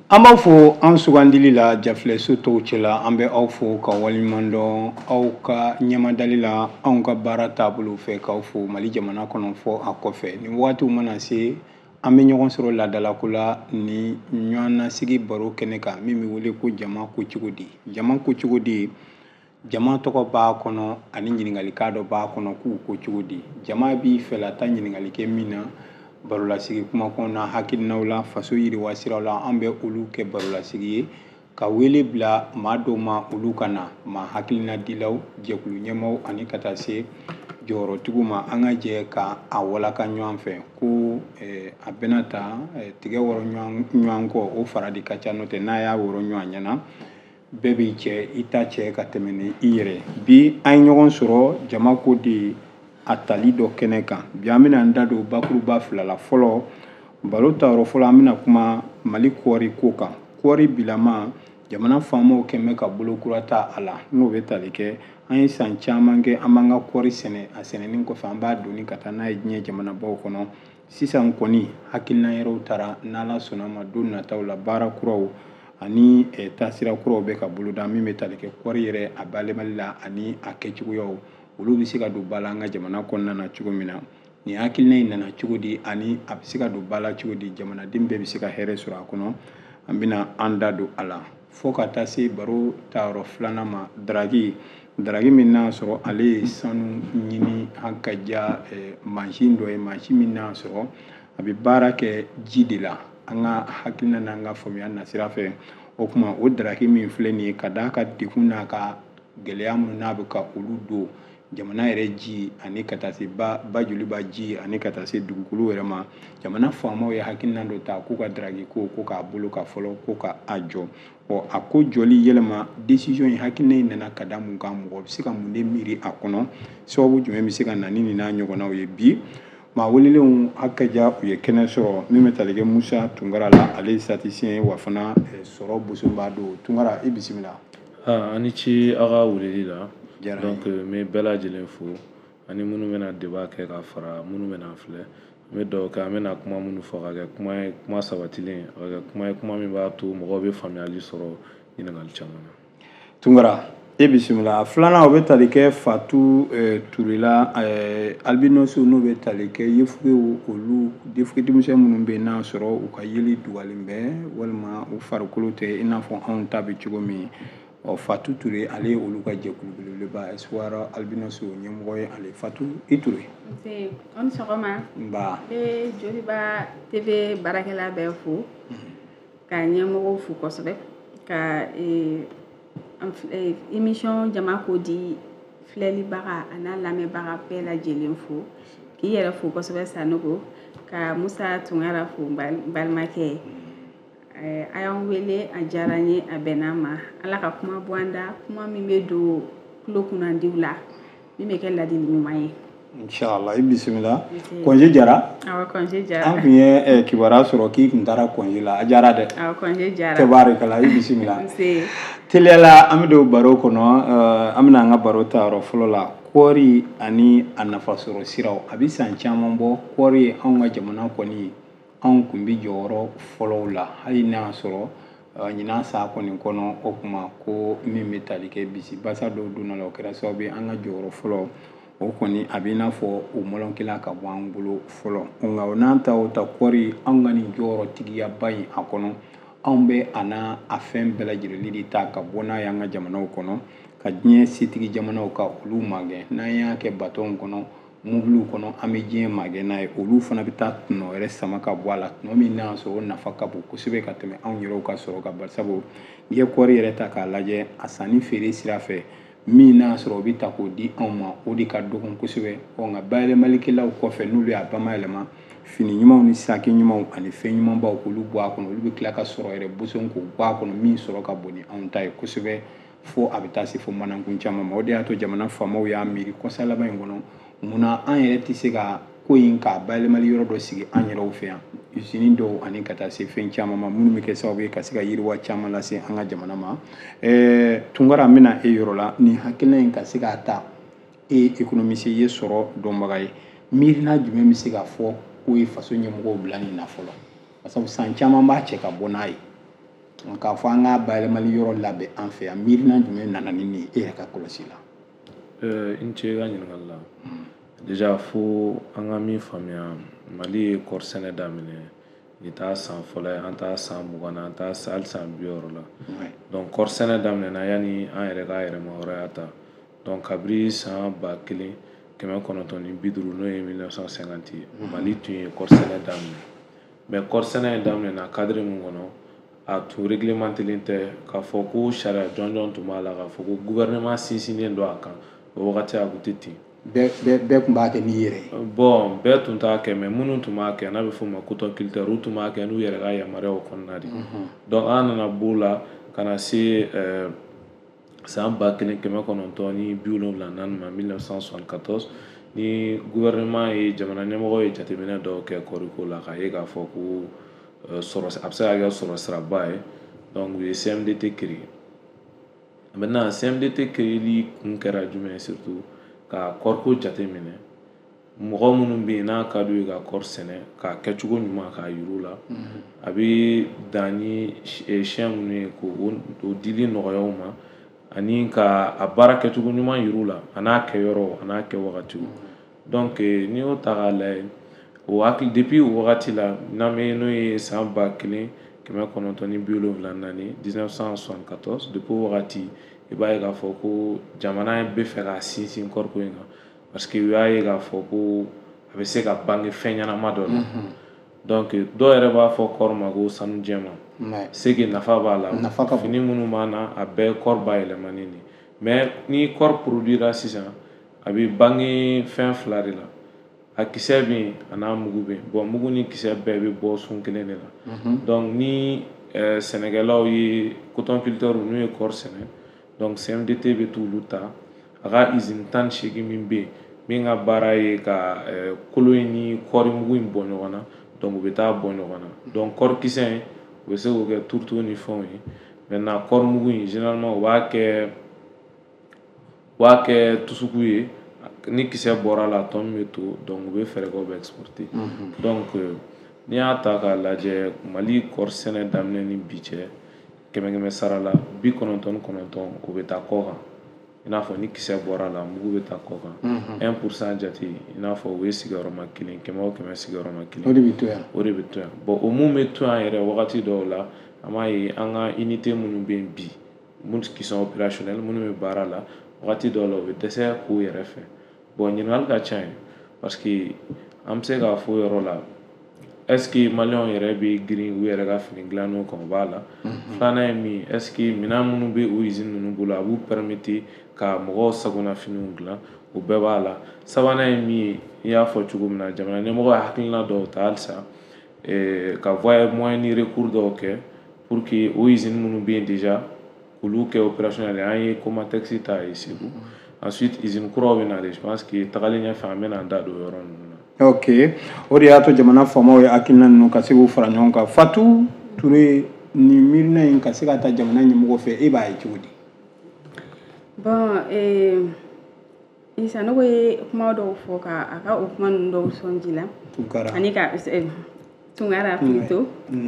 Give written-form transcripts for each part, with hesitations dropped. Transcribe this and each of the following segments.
An b'a fɔ an sugandili la Jafilɛso tɔw cɛla an bɛ aw fo ka waliɲuman dɔn aw ka ɲɛmadali la anw ka baara taabolo fɛ k'aw fo Mali jamana kɔnɔ fɔ a kɔfɛ ni waatiw mana se an bɛ ɲɔgɔn sɔrɔ laadalako la ni ɲɔgɔn nasigi baro kɛnɛ kan min bɛ wele ko jama ko cogo di jama ko cogo di jama tɔgɔ b'a kɔnɔ ani ɲininkalikan dɔ b'a kɔnɔ k'u ko cogo di jama b'i fɛla ta ɲininkali kɛ min na barolasigi kumakanw na hakilinaw la faso yiriwa siraw la an bɛ olu kɛ barolasigi ye ka wele bila maa dɔw ma olu ka na maa hakilina dilaw jɛkulu ɲɛmaw ani ka taa se jɔyɔrɔtigiw ma an ka jɛ ka a walaka ɲɔgɔn fɛ ko a bɛna ta tigɛ wɔrɔ ɲɔgɔn kɔ o fara de ka ca n'o tɛ n'a y'a wɔrɔ ɲɔgɔn ɲɛna bɛɛ b'i cɛ i ta cɛ ka tɛmɛ ni i yɛrɛ bi an ye ɲɔgɔn sɔrɔ jama ko de a tali dɔ kɛnɛ kan bi an bɛna an da don bakuruba fila la fɔlɔ baro tayɔrɔ fɔlɔ an bɛna kuma Mali kɔɔri ko kan kɔɔri bilama jamana faamaw kɛmɛ ka bolo kura ta a la n'o bɛ tali kɛ an ye san caman kɛ an b'an ka kɔɔri sɛnɛ a sɛnɛni kɔfɛ an b'a doni ka taa n'a ye diɲɛ jamanabaw kɔnɔ sisan kɔni hakilina yɛrɛw taara n'Ala sɔnna ma don nataw la baara kuraw ani taasira kuraw bɛ ka boloda min bɛ tali kɛ kɔɔri yɛrɛ a bayɛlɛmali la ani a kɛcogoyaw olu bɛ se ka don ba la an ka jamana kɔnɔna na cogo min na nin hakilina in nana cogo di ani a bɛ se ka don ba la cogo di jamanaden bɛɛ bɛ se ka hɛrɛ sɔrɔ a kɔnɔ an bɛna an da don a la fo ka taa se baro tayɔrɔ filanan ma daragi min n'a sɔrɔ ale ye sanu ɲini an ka ja mansin dɔ ye mansin min n'a sɔrɔ a bɛ baara kɛ ji de la an ka hakilina n'an ka faamuya nasira fɛ o tuma o daragi min filɛ nin ye ka d'a ka degun n'a ka gɛlɛya minnu n'a bɛ ka olu don jamana yɛrɛ ji ani ka taa se ba joliba ji ani ka taa se dugukolo yɛrɛ ma jamana faamaw ye hakilina dɔ ta k'u ka daragi ko k'a bolo ka fɔlɔ ko ka a jɔ a ko jɔli yɛlɛma décision in hakilina in nana ka da mun kan mɔgɔ bɛ se ka mun de miiri a kɔnɔ sababu jumɛn bɛ se ka na ni nin n'a ɲɔgɔnnaw ye bi maa welelenw hakaja u ye kɛnɛ sɔrɔ min bɛ tali kɛ Musa Tunkara la ale ye statisticien ye wa fana sɔrɔ bosoba don Tunkara i bisimila. Ani ci aw ka weleli la donc n bɛ bɛɛ lajɛlen fo ani minnu bɛna débat kɛ ka fara minnu bɛna filɛ n bɛ dugawu kɛ an bɛna kuma minnu fɔ ka kɛ kuma sabatilen a ka kɛ kuma min b'a to mɔgɔw bɛ faamuyali sɔrɔ ɲininkali caman na. Tunkara e bisimila filanan o bɛ tali kɛ Fatu Ture la albinos n'o bɛ tali kɛ yefugew olu yefuge denmisɛn minnu bɛ yen n'a sɔrɔ u ka yeli dugalen bɛ walima u farikolo tɛ i n'a fɔ anw ta bɛ cogo min Fatu Ture ale ye olu ka jɛkulu belebeleba Espoir albinos ɲɛmɔgɔ ye ale Fatu i Ture. Aw ni sɔgɔma. Nba. N bɛ Joliba TV baarakɛla bɛɛ fo ka ɲɛmɔgɔw fo kosɛbɛ ka émission jama ko di filɛlibaga a n'a lamɛnbaga bɛɛ lajɛlen fo k'i yɛrɛ fo kosɛbɛ Sanogo ka Musa Tunkara fo balimakɛ a y'an wele a diyara n ye a bɛnna ma Ala ka kuma bɔ an da kuma min bɛ don tulo kunnandiw la min bɛ kɛ ladili ɲuman ye. Inshallah i bisimila. Congé jara? Awɔ congé jara. An tun ye kibaruya sɔrɔ k'i tun taara congé la a diyara dɛ. Awɔ congé jara. Tabarikala i bisimila. Teliyala an bɛ don baro kɔnɔ an bɛna an ka baro ta yɔrɔ fɔlɔ la kɔɔri ani a nafasɔrɔ siraw a bɛ san caman bɔ kɔɔri anw ka jamana kɔni anw tun bɛ jɔyɔrɔ fɔlɔw la hali n'a sɔrɔ ɲinan sa kɔni kɔnɔ o tuma ko min bɛ tali kɛ bisibasa dɔw donna la o kɛra sababu ye an ka jɔyɔrɔ fɔlɔ o kɔni a bɛ i n'a fɔ o mɔlɔnkila ka bɔ an bolo fɔlɔ nka o n'an ta o ta kɔɔri anw ka nin jɔyɔrɔtigiyaba in a kɔnɔ anw bɛ a n'a a fɛn bɛɛ lajɛlen de ta ka bɔ n'a ye an ka jamanaw kɔnɔ ka diɲɛ setigi jamanaw ka olu magɛn n'an y'a kɛ bateau kɔnɔ mobiliw kɔnɔ an bɛ diɲɛ magɛn n'a ye olu fana bɛ taa tɔnɔ wɛrɛ sama ka bɔ a la tɔnɔ min n'a sɔrɔ o nafa ka bon kosɛbɛ ka tɛmɛ anw yɛrɛw ka sɔrɔ kan bari sabu n'i ye kɔɔri yɛrɛ ta k'a lajɛ a sanni feere sira fɛ min n'a sɔrɔ o bɛ ta k'o di anw ma o de ka dɔgɔ kosɛbɛ nka bayɛlɛmalikɛlaw kɔfɛ n'olu y'a bamayɛlɛma fini ɲumanw ni saki ɲumanw ani fɛn ɲumanbaw k'olu bɔ a kɔnɔ olu bɛ tila ka sɔrɔ yɛrɛ boson k'o bɔ a kɔnɔ min sɔrɔ ka bon ni anw ta ye kosɛbɛ fo a bɛ taa se fo manakun caman ma o de y'a to jamana faamaw y'a miiri kɔsa laban in kɔnɔ munna an yɛrɛ tɛ se ka ko in k'a bayɛlɛmali yɔrɔ dɔ sigi an yɛrɛw fɛ yan usine dɔw ani ka taa se fɛn caman ma minnu bɛ kɛ sababu ye ka se ka yiriwa caman lase an ka jamana ma Tunkara n bɛna e yɔrɔ la nin hakilina in ka se k'a ta e économiste ye sɔrɔ dɔnbaga ye miirina jumɛn bɛ se ka fɔ k'o ye faso ɲɛmɔgɔw bila nin na fɔlɔ parce que san caman b'a cɛ ka bɔ n'a ye k'a fɔ an ka bayɛlɛmali yɔrɔ labɛn an fɛ yan miirina jumɛn nana ni nin e yɛrɛ ka kɔlɔsi la n ce ka ɲininkali la déjà fo an ka min faamuya Mali ye kɔɔri sɛnɛ daminɛ ni t'a san fɔlɔ ye an t'a san 20 na an t'a hali san 60 la donc kɔɔri sɛnɛ daminɛna yanni an yɛrɛ ka yɛrɛma hɔrɔnya ta donc kabiri san 1950 n'o ye 1950 ye Mali tun ye kɔɔri sɛnɛ daminɛ mais kɔɔri sɛnɛ daminɛna cadre min kɔnɔ a tun réglementelen tɛ k'a fɔ ko sariya jɔnjɔn tun b'a la k'a fɔ ko gouvernement sinsinnen don a kan o wagati a tun tɛ ten bɛɛ tun b'a kɛ n'i yɛrɛ ye bon bɛɛ tun t'a kɛ mais minnu tun b'a kɛ n'a bɛ f'o ma cotoculteurs u tun b'a kɛ n'u yɛrɛ ka yamaruyaw kɔnɔna de donc an nana b'o la ka na se san 1974 ma 1974 ni gouvernement ye jamana ɲɛmɔgɔ ye jateminɛ dɔw kɛ kɔɔriko la k'a ye k'a fɔ ko a bɛ se ka kɛ sɔrɔ siraba ye donc u ye CMDT créé maintenant CMDT créeli kun kɛra jumɛn ye surtout ka kɔɔriko jateminɛ mɔgɔ minnu bɛ yen n'a ka d'u ye ka kɔɔri sɛnɛ k'a kɛcogo ɲuman k'a yir'u la a bɛ dan ni siyɛn minnu ye k'o dili nɔgɔya u ma ani ka a baara kɛcogo ɲuman yir'u la a n'a kɛyɔrɔ a n'a kɛ wagatiw donc n'i y'o ta k'a lajɛ o hakili depuis o wagati la n'an bɛ n'o ye san 1974 1974 depuis o wagati i b'a ye k'a fɔ ko jamana bɛ fɛ ka sinsin kɔɔriko in kan parce que u y'a ye k'a fɔ ko a bɛ se ka bange fɛn ɲɛnama dɔ la donc dɔw yɛrɛ b'a fɔ kɔɔri ma ko sanu jɛma c'est que nafa b'a la fini minnu b'a na a bɛɛ kɔɔri bayɛlɛmani de mais ni kɔɔri produira sisan a bɛ bange fɛn fila de la a kisɛ bɛ yen a n'a mugu bɛ yen bon mugu ni kisɛ bɛɛ bɛ bɔ sun kelen de la donc ni sɛnɛkɛlaw ye cotoculteurs n'u ye kɔɔri sɛnɛ donc CMDT bɛ t'olu ta a ka usine 18 min bɛ yen min ka baara ye ka kolo in ni kɔɔri mugu in bɔ ɲɔgɔn na donc u bɛ taa bɔ ɲɔgɔn na donc kɔɔri kisɛ in u bɛ se k'o kɛ turuto ni fɛnw ye maintenant kɔɔri mugu in généralement u b'a kɛ tusuku ye ni kisɛ bɔra la tɔ min bɛ to donc u bɛ fɛɛrɛ kɛ u bɛ exporter donc n'i y'a ta k'a lajɛ Mali kɔɔri sɛnɛ daminɛ ni bi cɛ 100 sara la 99 o bɛ taa kɔ kan i n'a fɔ ni kisɛ bɔra la mugu bɛ taa kɔ kan 1% jate i n'a fɔ o ye sigiyɔrɔma 1 100 o 100 sigiyɔrɔma 1 o de bɛ to yan bon o mun bɛ to yan yɛrɛ wagati dɔw la an b'a ye an ka unité minnu bɛ yen bi minnu qui sont opérationnels minnu bɛ baara la wagati dɔw la o bɛ dɛsɛ k'u yɛrɛ fɛ bon ɲininkali ka ca yen parce que an bɛ se k'a fɔ o yɔrɔ la est ce que maliyɛnw yɛrɛ bɛ girin u yɛrɛ ka fini dilanniw kan o b'a la filanan ye min est ce que minɛn minnu bɛ o usine ninnu bolo a b'u permettre ka mɔgɔw sagona finiw dilan o bɛɛ b'a la sabanan ye min ye i y'a fɔ cogo min na jamana ɲɛmɔgɔ ye hakilina dɔw ta halisa ka moyen ni recours dɔw kɛ pour que o usine minnu bɛ yen déjà k'olu kɛ opérationnel an ye Comatex ta ye Segu ensuite usine kuraw bɛ nalen je pense que tagalen ɲɛfɛ an bɛna an da don o yɔrɔ ninnu na. ok o de y'a to jamana faamaw ye hakilina ninnu ka se k'u fara ɲɔgɔn kan Fatu Ture nin miirina in ka se ka taa jamana ɲɛmɔgɔ fɛ e b'a ye cogo di. bon Isa ne ko ye kuma dɔw fɔ a ka o kuma ninnu dɔw sɔn ji la ani ka Tunkara plutôt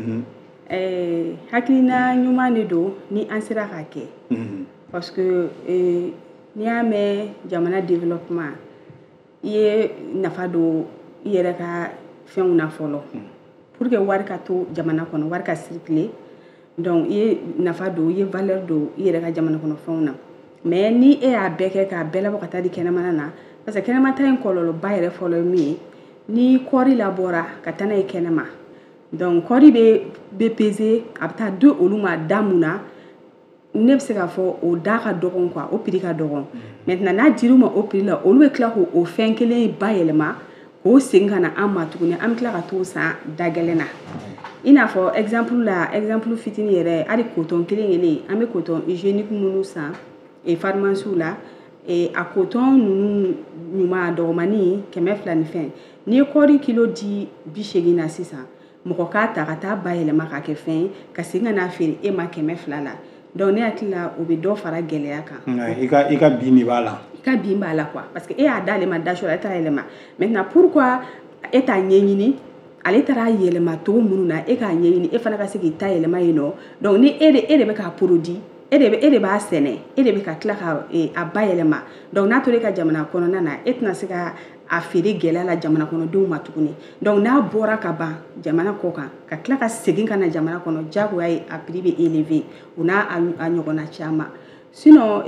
hakilina ɲuman de don ni an sera k'a kɛ parce que n'i y'a mɛn jamana développement i ye nafa don i yɛrɛ ka fɛnw na fɔlɔ pour que wari ka to jamana kɔnɔ wari ka circuler donc i ye nafa don i ye valeur don i yɛrɛ ka jamana kɔnɔ fɛnw na mais ni e y'a bɛɛ kɛ k'a bɛɛ labɔ ka taa di kɛnɛmana na parce que kɛnɛmata in kɔlɔlɔba yɛrɛ fɔlɔ ye min ye ni kɔɔri labɔra ka taa n'a ye kɛnɛma donc kɔɔri bɛ peser a bɛ taa di olu ma da mun na ne bɛ se k'a fɔ o da ka dɔgɔn quoi o prix ka dɔgɔn maintenant n'a dir'u ma o prix la olu bɛ tila k'o fɛn kelen bayɛlɛma k'o segin ka na an ma tuguni an bɛ tila ka t'o san da gɛlɛn na i n'a fɔ exemple fitinin yɛrɛ hali coton kelen an bɛ coton hygiénique minnu san pharmacie la a coton ninnu ɲuman dɔgɔmani 200 ni fɛn n'i ye kɔɔri kilo di 80 na sisan mɔgɔ k'a ta ka taa bayɛlɛma k'a kɛ fɛn ye ka segin ka n'a feere e ma 200 la donc ne hakili la o bɛ dɔ fara gɛlɛya kan. i ka bin de b'a la. I ka bin b'a la quoi parce que e y'a d'ale ma da so la e t'a yɛlɛma maintenant pourquoi e t'a ɲɛɲini ale taara yɛlɛma cogo minnu na e k'a ɲɛɲini e fana ka se k'i ta yɛlɛma yen nɔ donc ni e de bɛ k'a produit e de b'a sɛnɛ e de bɛ ka tila ka a ba yɛlɛma donc n'a tora e ka jamana kɔnɔna na e tɛna se ka a feere gɛlɛya la jamana kɔnɔdenw ma tuguni donc n'a bɔra ka ban jamana kɔ kan ka tila ka segin ka na jamana kɔnɔ jagoya ye a prix bɛ élevé o n'a a ɲɔgɔnna caman sinon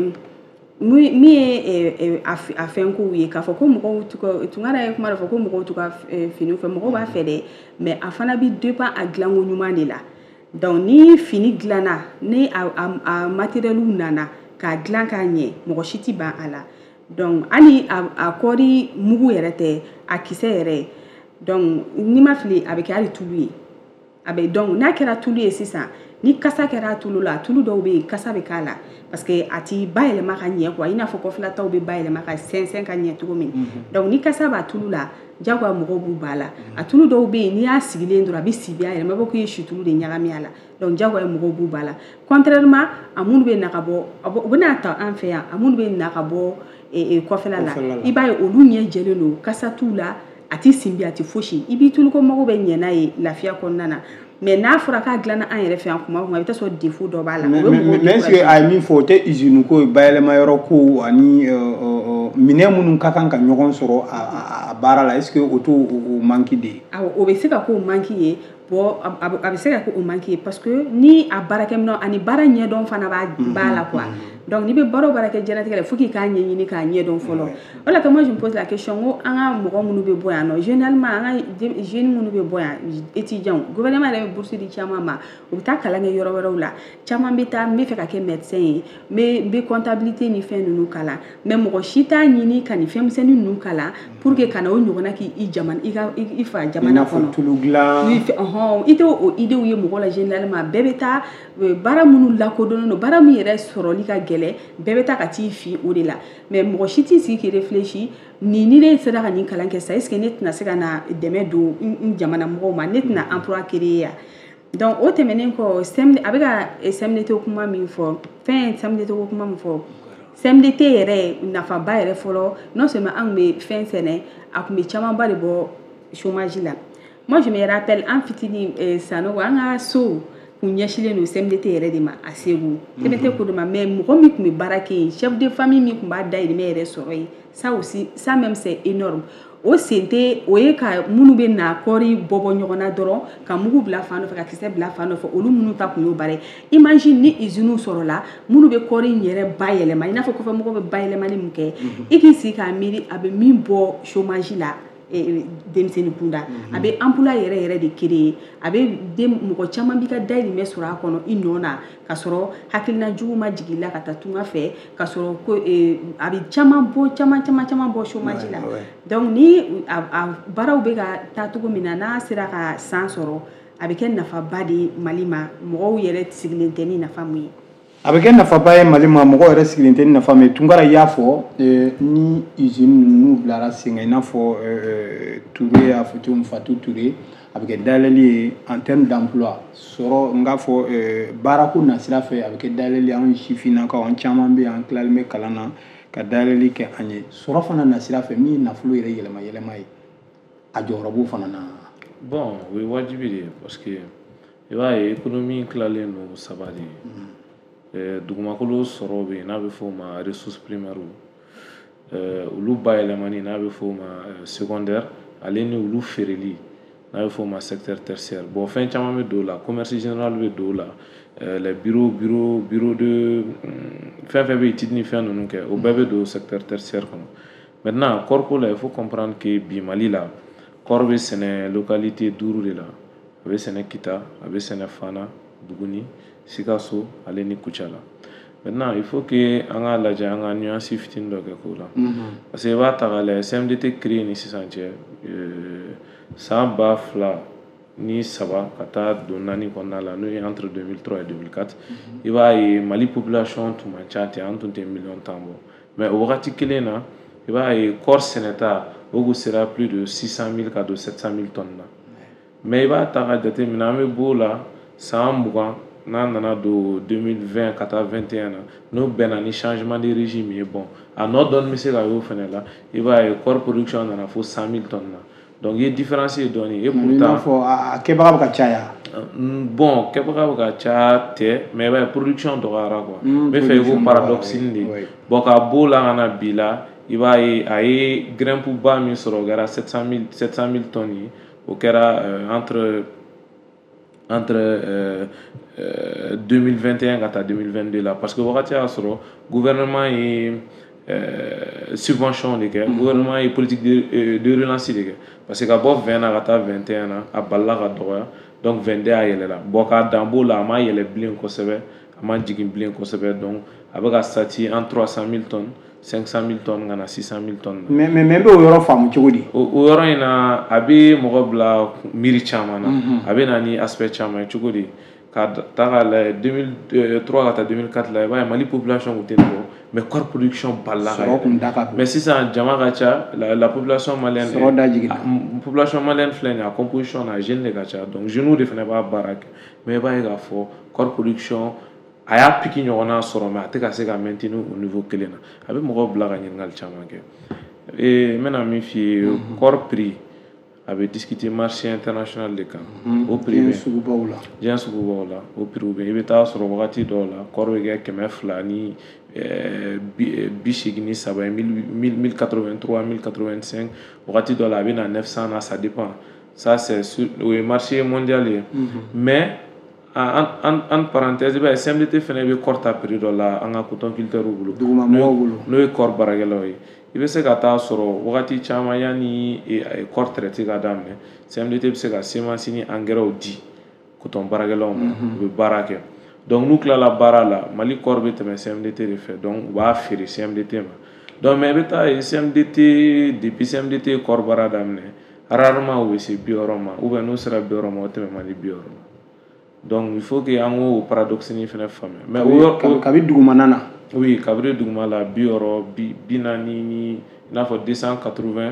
min ye a fɛnkow ye k'a fɔ ko mɔgɔw Tunkara ye kuma dɔ fɔ ko mɔgɔw t'u ka finiw fɛ mɔgɔw b'a fɛ dɛ mais a fana bɛ dépend a dilanko ɲuman de la donc ni fini dilanna ni a matériel nana k'a dilan k'a ɲɛ mɔgɔ si tɛ ban a la donc hali a kɔɔri mugu yɛrɛ tɛ a kisɛ yɛrɛ donc n'i ma fili a bɛ kɛ hali tulu ye a bɛ donc n'a kɛra tulu ye sisan ni kasa kɛra tulu la tulu dɔw bɛ yen kasa bɛ k'a la parce que a ti bayɛlɛma ka ɲɛ quoi i n'a fɔ kɔfilataw bɛ bayɛlɛma ka sɛnsɛn ka ɲɛ cogo min donc ni kasa b'a tulu la jagoya mɔgɔw b'u ba la a tulu dɔw bɛ yen n'i y'a sigilen dɔrɔn a bɛ sibi a yɛrɛ ma bɔ k'i ye situlu de ɲagami a la donc jagoya mɔgɔw b'u ba la contrairement a minnu bɛ na ka bɔ u bɛ n'a ta an fɛ yan a minnu bɛ na ka bɔ kɔfɛla la i b'a ye olu ɲɛ jɛlen don kasa t'u la a ti sinbi a ti fosi i b'i tulu ko mago bɛ ɲɛ n'a ye lafiya kɔnɔna na mais n'a fɔra k'a dilanna an yɛrɛ fɛ yan kuma o kuma i bɛ taa sɔrɔ défaut dɔ b'a la mais est-ce que a ye min fɔ o tɛ usine ko ye bayɛlɛma yɔrɔ ko ani minɛn minnu ka kan ka ɲɔgɔn sɔrɔ a baara la est-ce que o t'o manque de ye o bɛ se ka k'o manque ye bon a bɛ se ka k'o manque ye parce que ni a baarakɛminɛn ani baara ɲɛdɔn fana b'a la quoi donc n'i bɛ baara o baara kɛ diɲɛlatigɛ la fo k'i k'a ɲɛɲini k'a ɲɛdɔn fɔlɔ o la que moi je me pose la question ko an ka mɔgɔ minnu bɛ bɔ yan nɔ généralement an ka jeunes minnu bɛ bɔ yan étudiants gouvernement yɛrɛ bɛ bourse di caman ma u bɛ taa kalan kɛ yɔrɔ wɛrɛw la caman bɛ taa n bɛ fɛ ka kɛ médecin ye n bɛ comptabilité ni fɛn ninnu kalan mais mɔgɔ si t'a ɲini ka nin fɛnmisɛnnin ninnu kalan pour que ka na o ɲɔgɔnna k'i fa jamana kɔnɔ tulu dilan i tɛ o idéw ye mɔgɔ la généralement bɛɛ bɛ taa baara minnu lakodɔnnen don baara min yɛrɛ sɔrɔli ka gɛlɛn bɛɛ bɛ taa ka t'i fi o de la mais mɔgɔ si t'i sigi k'i réfléchir ni ne sera ka nin kalan kɛ sa est ce que ne tɛna se ka na dɛmɛ don n jamana mɔgɔw ma ne tɛna emploi créer yan donc o tɛmɛnen kɔ a bɛ ka CMDT kuma min fɔ fɛn CMDT kuma min fɔ CMDT yɛrɛ nafaba yɛrɛ fɔlɔ non seulement an tun bɛ fɛn sɛnɛ a tun bɛ camanba de bɔ chômage la moi je me rappelle an fitinin Sanogo an ka so kun ɲɛsilen don CMDT yɛrɛ de ma a Segu CMDT ko de ma mais mɔgɔ min tun bɛ baara kɛ yen chef de famille min tun b'a dayirimɛ yɛrɛ sɔrɔ yen ça aussi ça même c'est énorme o sen tɛ o ye ka minnu bɛ na kɔɔri bɔ ɲɔgɔn na dɔrɔn ka mugu bila fan dɔ fɛ ka kisɛ bila fan dɔ fɛ olu minnu ta kun y'o baara ye imagine ni usine sɔrɔla minnu bɛ kɔɔri in yɛrɛ bayɛlɛma i n'a fɔ kɔfɛ mɔgɔw bɛ bayɛlɛmali min kɛ i k'i sigi k'a miiri a bɛ min bɔ chômage la denmisɛnnin kunda a bɛ emploi yɛrɛ de créer a bɛ mɔgɔ caman b'i ka dayirimɛ sɔrɔ a kɔnɔ i nɔ na ka sɔrɔ hakilina jugu ma jigin la ka taa tunga fɛ ka sɔrɔ ko a bɛ caman bɔ chômage la donc ni a baaraw bɛ ka taa cogo min na n'a sera ka san sɔrɔ a bɛ kɛ nafaba de ye Mali ma mɔgɔw yɛrɛ sigilen tɛ ni nafa mun ye a bɛ kɛ nafaba ye Mali ma mɔgɔw yɛrɛ sigilen tɛ ni nafa min ye Tunkara y'a fɔ ni usine ninnu bilara sen kan i n'a fɔ Touré y'a fɔ cogo min Fatou Touré a bɛ kɛ dayɛlɛli ye en terme d'emploi sɔrɔ n k'a fɔ baarako nasira fɛ a bɛ kɛ dayɛlɛli an sifinnakaw an caman bɛ yen an tilalen bɛ kalan na ka dayɛlɛli kɛ an ye sɔrɔ fana nasira fɛ min ye nafolo yɛrɛ yɛlɛma ye a jɔyɔrɔ b'o fana na bon o ye wajibi de ye parce que i b'a ye économie tilalen don saba de ye dugumakolo sɔrɔ bɛ yen n'a bɛ f'o ma ressources primaires olu bayɛlɛmani n'a bɛ f'o ma secondaire ale ni olu feereli n'a bɛ f'o ma secteur tertiaire bon fɛn caman bɛ don o la commerce général bɛ don o la les bureau de fɛn fɛn bɛ étude ni fɛn ninnu kɛ o bɛɛ bɛ don secteur tertiaire kɔnɔ maintenant kɔɔriko la il faut comprendre que bi Mali la kɔɔri bɛ sɛnɛ localité 5 de la a bɛ sɛnɛ Kita a bɛ sɛnɛ Fana Buguni Sikaso ale ni Kucala maintenant il faut que an ka lajɛ an ka nuance fitinin dɔ kɛ k'o la parce que i b'a ta k'a lajɛ CMDT créé ni sisan cɛ san 2003 ka taa don 4 kɔnɔna la n'o ye entre 2003 et 2004 i b'a ye Mali population tun man ca ten an tun tɛ million tan bɔ mais o wagati kelen na i b'a ye kɔɔri sɛnɛta o kun sera plus de 600 000 ka don 700 000 tonnes na mais i b'a ta ka jateminɛ an bɛ b'o la san 20 n'a nana don 2020 ka taa 21 na n'o bɛnna ni changement de régime ye bon a nɔ dɔɔni bɛ se ka y'o fana la i b'a ye kɔɔri production nana fo 100 000 tonnes na donc il y a différence dɔɔni et pourtant kɛbaga bɛ ka caya bon kɛbaga bɛ ka caya tɛ mais b'a production dɔgɔyara quoi n bɛ fɛ i ko paradoxe de bon ka b'o la ka na bi la i b'a ye a ye grimpe ba min sɔrɔ o kɛra 700 000 tonnes ye o kɛra entre 2021 ka taa 2022 la parce que wagati y'a sɔrɔ gouvernement ye subvention de kɛ gouvernement ye politique de relance de kɛ parce que ka bɔ 20 na ka taa 21 na a balila ka dɔgɔya donc 22 a yɛlɛla bon k'a dan b'o la a ma yɛlɛ bilen kosɛbɛ a ma jigin bilen kosɛbɛ donc a bɛ ka stati en 300 000 tonnes 500 000 tonnes ka na 600 000 tonnes mais bɛ o yɔrɔ faamu cogo di o yɔrɔ in na a bɛ mɔgɔ bila miiri caman na a bɛ na ni aspect caman ye cogo di ka ta k'a lajɛ 2003 ka taa 2004 la i b'a ye Mali population tun tɛ bɔ mais corps production balila ka yɛlɛ mais sisan jama ka ca la population malienne population malienne filɛ nin ye a composition na jeune de ka ca donc jeunes de fana b'a baara kɛ mais i b'a ye k'a fɔ corps production a y'a piki ɲɔgɔnna sɔrɔ mais a tɛ ka se ka maintenir au niveau kelen na a bɛ mɔgɔw bila ka ɲininkali caman kɛ n bɛna min f'i ye corps prix a bɛ discuter marché international de kan o prix bɛ diɲɛ sugubaw la o prix bɛ i bɛ taa sɔrɔ wagati dɔw la corps bɛ kɛ 200 ni 83 1083 1085 wagati dɔw la a bɛ na 900 na ça dépend ça c'est o ye marché mondial ye mais en parenthèse i b'a ye CMDT fana bɛ corps ta prix dɔ la an ka coton culteurs bolo n'o ye corps baarakɛlaw ye i bɛ se ka taa sɔrɔ wagati caman yanni corps traité ka daminɛ CMDT bɛ se ka semence ni engrais di coton baarakɛlaw ma u bɛ baara kɛ donc n'u tilala baara la Mali corps bɛ tɛmɛ CMDT de fɛ donc u b'a feere CMDT ma donc mais i bɛ taa ye CMDT depuis CMDT corps baara daminɛ rarement u bɛ se 60 ma ou bien n'u sera 60 ma o tɛmɛ man di 60 ma donc il faut que an k'o paradoxe ni fana faamuya mais kabi dugumana na oui kabiri duguma la 60 40 ni i n'a fɔ 280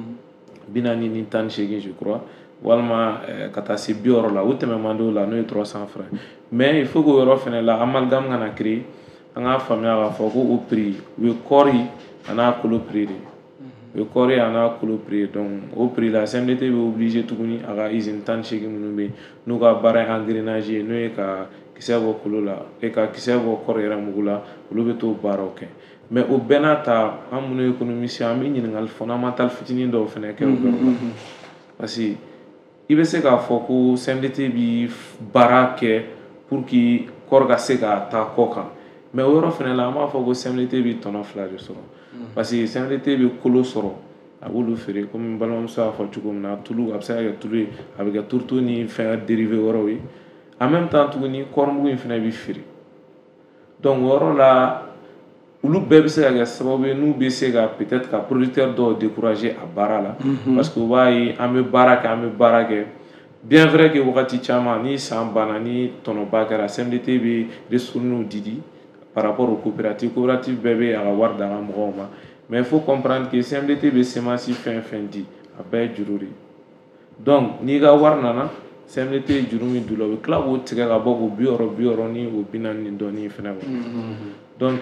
40 ni 18 je crois walima ka taa se 60 la o tɛmɛ man di o la n'o ye 300 francs mais il faut que o yɔrɔ fana la amalgame kana créer an k'a faamuya k'a fɔ ko o prix o ye kɔɔri a n'a kolo prix de o ye kɔɔri a n'a kolo prix donc o prix la CMDT bɛ obligé tuguni a ka usine 18 minnu bɛ yen n'u ka baara ye engrenage ye n'o ye ka kisɛ bɔ kolo la ka kisɛ bɔ kɔɔri yɛrɛ mugu la olu bɛ t'o baaraw kɛ mais o bɛɛ n'a ta an minnu ye économistes an bɛ ɲininkali fondamental fitinin dɔw fana kɛ o yɔrɔ la parce que i bɛ se k'a fɔ ko CMDT bɛ baara kɛ pour que kɔɔri ka se ka taa kɔ kan mais o yɔrɔ fana la an b'a fɔ ko CMDT bɛ tɔnɔ fila de sɔrɔ parce que CMDT bɛ kolo sɔrɔ a b'olu feere komi n balimamuso y'a fɔ cogo min na tulu a bɛ se ka kɛ tulu ye a bɛ kɛ turuto ni fɛn dérivé wɛrɛw ye en même temps tuguni kɔɔri mugu in fana bɛ feere donc o yɔrɔ la olu bɛɛ bɛ se ka kɛ sababu ye n'u bɛ se ka peut-être ka producteur dɔw décourager a baara la parce que u b'a ye an bɛ baara kɛ bien vrai que wagati caman ni san banna ni tɔnɔba kɛra CMDT bɛ ristournew di par rapport aux coopératives bɛɛ bɛ a ka wari d'a ka mɔgɔw ma mais il faut comprendre que CMDT bɛ semence fɛn fɛn di a bɛɛ ye juru de ye donc n'i ka wari nana CMDT ye juru min d'u la u bɛ tila k'o tigɛ ka bɔ k'o 60 ni o 40 ni dɔɔnin fɛnɛ bɔ donc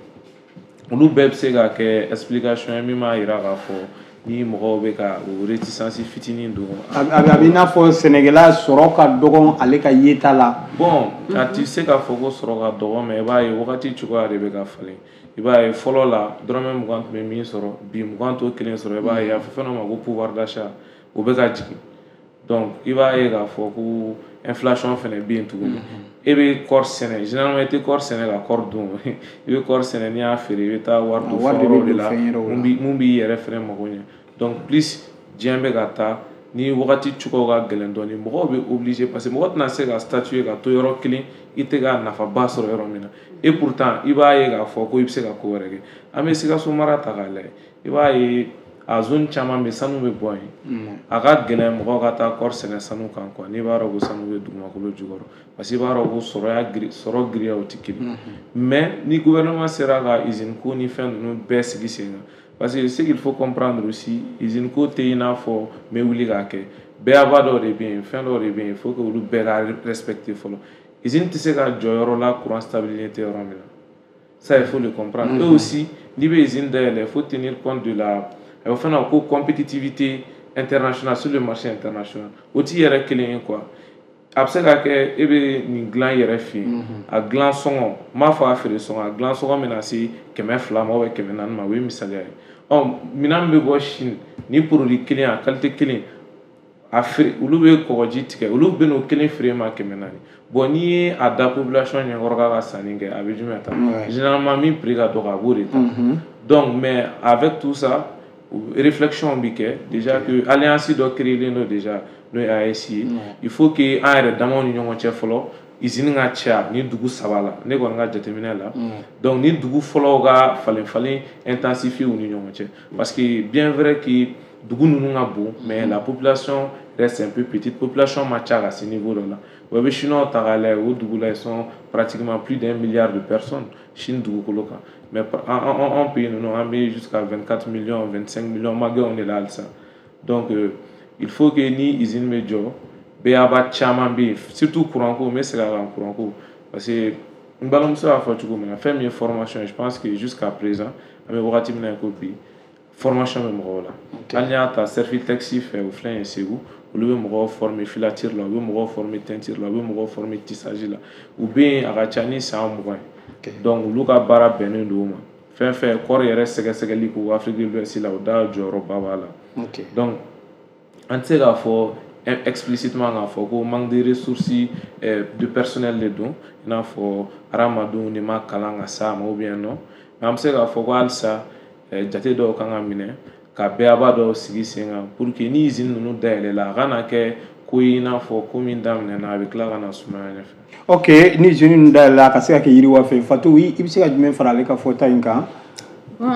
olu bɛɛ bɛ se ka kɛ explication ye min b'a jira k'a fɔ ni mɔgɔw bɛ ka o réticence fitinin don a bɛ i n'a fɔ sɛnɛkɛla sɔrɔ ka dɔgɔn ale ka yeta la bon a ti se k'a fɔ ko sɔrɔ ka dɔgɔn mais i b'a ye wagati cogoya de bɛ ka falen i b'a ye fɔlɔ la dɔrɔmɛ 20 tun bɛ min sɔrɔ bi 20 t'o kelen sɔrɔ i b'a ye a fɔ fɛn dɔ ma ko pouvoir d'achat o bɛ ka jigin donc i b'a ye k'a fɔ ko inflation fana bɛ yen tuguni e bɛ kɔɔri sɛnɛ généralement i tɛ kɔɔri sɛnɛ ka kɔɔri dun i bɛ kɔɔri sɛnɛ n'i y'a feere i bɛ taa wari don fɛn wɛrɛw de la mun b'i yɛrɛ fɛnɛ mago ɲɛ donc plus diɲɛ bɛ ka taa ni wagati cogoyaw ka gɛlɛn dɔɔnin mɔgɔw bɛ obligé parce que mɔgɔ tɛna se ka statuer ka to yɔrɔ kelen i tɛ ka nafaba sɔrɔ yɔrɔ min na et pourtant i b'a ye k'a fɔ ko i bɛ se ka ko wɛrɛ kɛ an bɛ Sikaso mara ta k'a lajɛ i b'a ye a zone caman bɛ sanu bɛ bɔ yen a ka gɛlɛn mɔgɔw ka taa kɔɔri sɛnɛ sanu kan quoi n'i b'a dɔn ko sanu bɛ dugumakolo jukɔrɔ parce que i b'a dɔn ko sɔrɔ giriyaw tɛ kelen mais ni gouvernement sera ka usine ko ni fɛn ninnu bɛɛ sigi sen kan parce que ce qu'il faut comprendre aussi usine ko tɛ i n'a fɔ n bɛ wuli k'a kɛ bɛɛba dɔw de bɛ yen fɛn dɔw de bɛ yen il faut que olu bɛɛ ka respecter fɔlɔ usine tɛ se ka jɔ yɔrɔ la courant stabilité tɛ yɔrɔ min na ça il faut le comprendre eux aussi n'i bɛ usine dayɛlɛ il faut tenir compte de la a bɛ fɛn dɔ ko compétitivité international sur le marché international o t'i yɛrɛ kelen ye quoi a bɛ se ka kɛ e bɛ nin dilan yɛrɛ fɛ yen a dilan sɔngɔ n b'a fɔ a feere sɔngɔ a dilan sɔngɔ bɛ na se 200 ma 400 ma o ye misaliya ye minɛn min bɛ bɔ Chine ni produit kelen a qualité kelen a feere olu bɛ kɔgɔji tigɛ olu bɛ n'o kelen feere ma 400 bon n'i ye a da population ɲɛkɔrɔ k'a ka sanni kɛ a bɛ jumɛn ta généralement min prix ka dɔgɔ a b'o de ta donc mais avec tout ça réflexion bi kɛ déjà que alliance dɔ créé no déjà n'o ye AES ye il faut que an yɛrɛ damaw ni ɲɔgɔn cɛ fɔlɔ usine ka caya ni dugu 3 la ne kɔni ka jateminɛ la donc ni dugu fɔlɔw ka falen intensifier u ni ɲɔgɔn cɛ parce que bien vrai que dugu ninnu ka bon mais la population reste un peu petite population ma ca à ce niveau là o bɛ Chinois ta k'a lajɛ o dugu la ils sont pratiquement plus d'1 milliard de personnes Chine dugukolo kan mais en pays ninnu an bɛ jusqu'à 24 millions 25 millions magɛnw de la halisa donc il faut que ni usine bɛ jɔ bɛɛba caman bɛ yen surtout courant ko n bɛ segin a kan courant ko parce que n balimamuso y'a fɔ cogo min na fɛn min ye formation je pense que jusqu'à présent an bɛ wagati min na ko bi formation bɛ mɔgɔw la hali n'i y'a ta Serfitex fɛ o filɛ yen Segu olu bɛ mɔgɔw former filature la u bɛ mɔgɔw former teinture la u bɛ mɔgɔw former tissage la u bɛ yen a ka ca ni san 20 ye donc olu ka baara bɛnnen don o ma fɛn fɛn kɔɔri yɛrɛ sɛgɛsɛgɛli ko Afrique de l'Ouest la o da jɔyɔrɔba b'a la donc an tɛ se k'a fɔ explicitement k'a fɔ ko manque de ressources de personnel de don i n'a fɔ hadamadenw de ma kalan ka s'a ma ou bien non mais an bɛ se k'a fɔ ko halisa jate dɔw kan ka minɛ ka bɛɛba dɔw sigi sen kan pour que ni usine ninnu dayɛlɛla a kana kɛ ko i n'a fɔ ko min daminɛna a bɛ tila ka na sumaya ɲɛfɛ. ok ni usine ninnu dayɛlɛla a ka se ka kɛ yiriwa fɛ Fatou i bɛ se ka jumɛn fara ale ka fɔta in kan. bon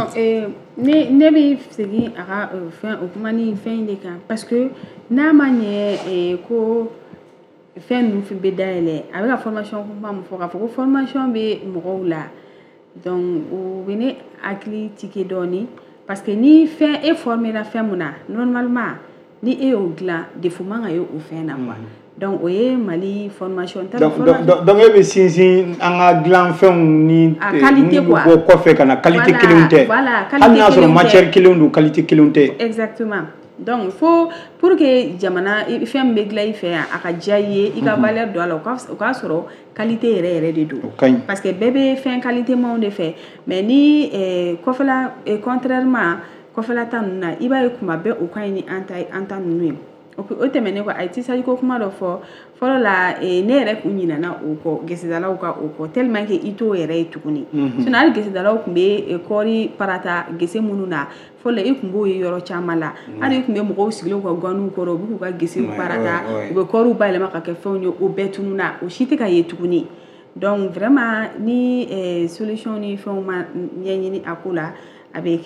ne bɛ segin a ka fɛn o kuma ni fɛn in de kan parce que n'a ma ɲɛ ko fɛn ninnu bɛ dayɛlɛ a bɛ ka formation kuma min fɔ k'a fɔ ko formation bɛ mɔgɔw la donc o bɛ ne hakili tike dɔɔni parce que ni fɛn e formera fɛn mun na normalement ni e y'o dilan défaut man ka ye o fɛn na quoi donc o ye Mali formation donc e bɛ sinsin an ka dilan fɛnw ni qualité quoi bɔ kɔfɛ ka na qualité kelenw tɛ hali n'a sɔrɔ matière kelenw don qualité kelenw tɛ. exactement donc faut pour que jamana fɛn bɛ dilan i fɛ yan a ka diya i ye i ka valeur don a la o k'a sɔrɔ qualité yɛrɛ de don parce que bɛɛ bɛ fɛn qualité manw de fɛ mais ni kɔfɛla contrairement kɔfɛla ta ninnu na i b'a ye kuma bɛɛ o ka ɲi ni an ta ninnu ye o tɛmɛnen kɔ a ye tissage ko kuma dɔ fɔ fɔlɔ la ne yɛrɛ kun ɲinɛna o kɔ gesedalaw ka o kɔ tellement que i t'o yɛrɛ ye tuguni sinon hali gesedalaw tun bɛ kɔɔri parata gese minnu na fɔlɔ i tun b'o ye yɔrɔ caman la hali i tun bɛ mɔgɔw sigilen ka ganuw kɔrɔ u bɛ k'u ka gese parata u bɛ kɔɔriw bayɛlɛma ka kɛ fɛnw ye o bɛɛ tununa o si tɛ ka ye tuguni donc vraiment ni solution ni fɛnw ma ɲɛɲini a ko la a bɛ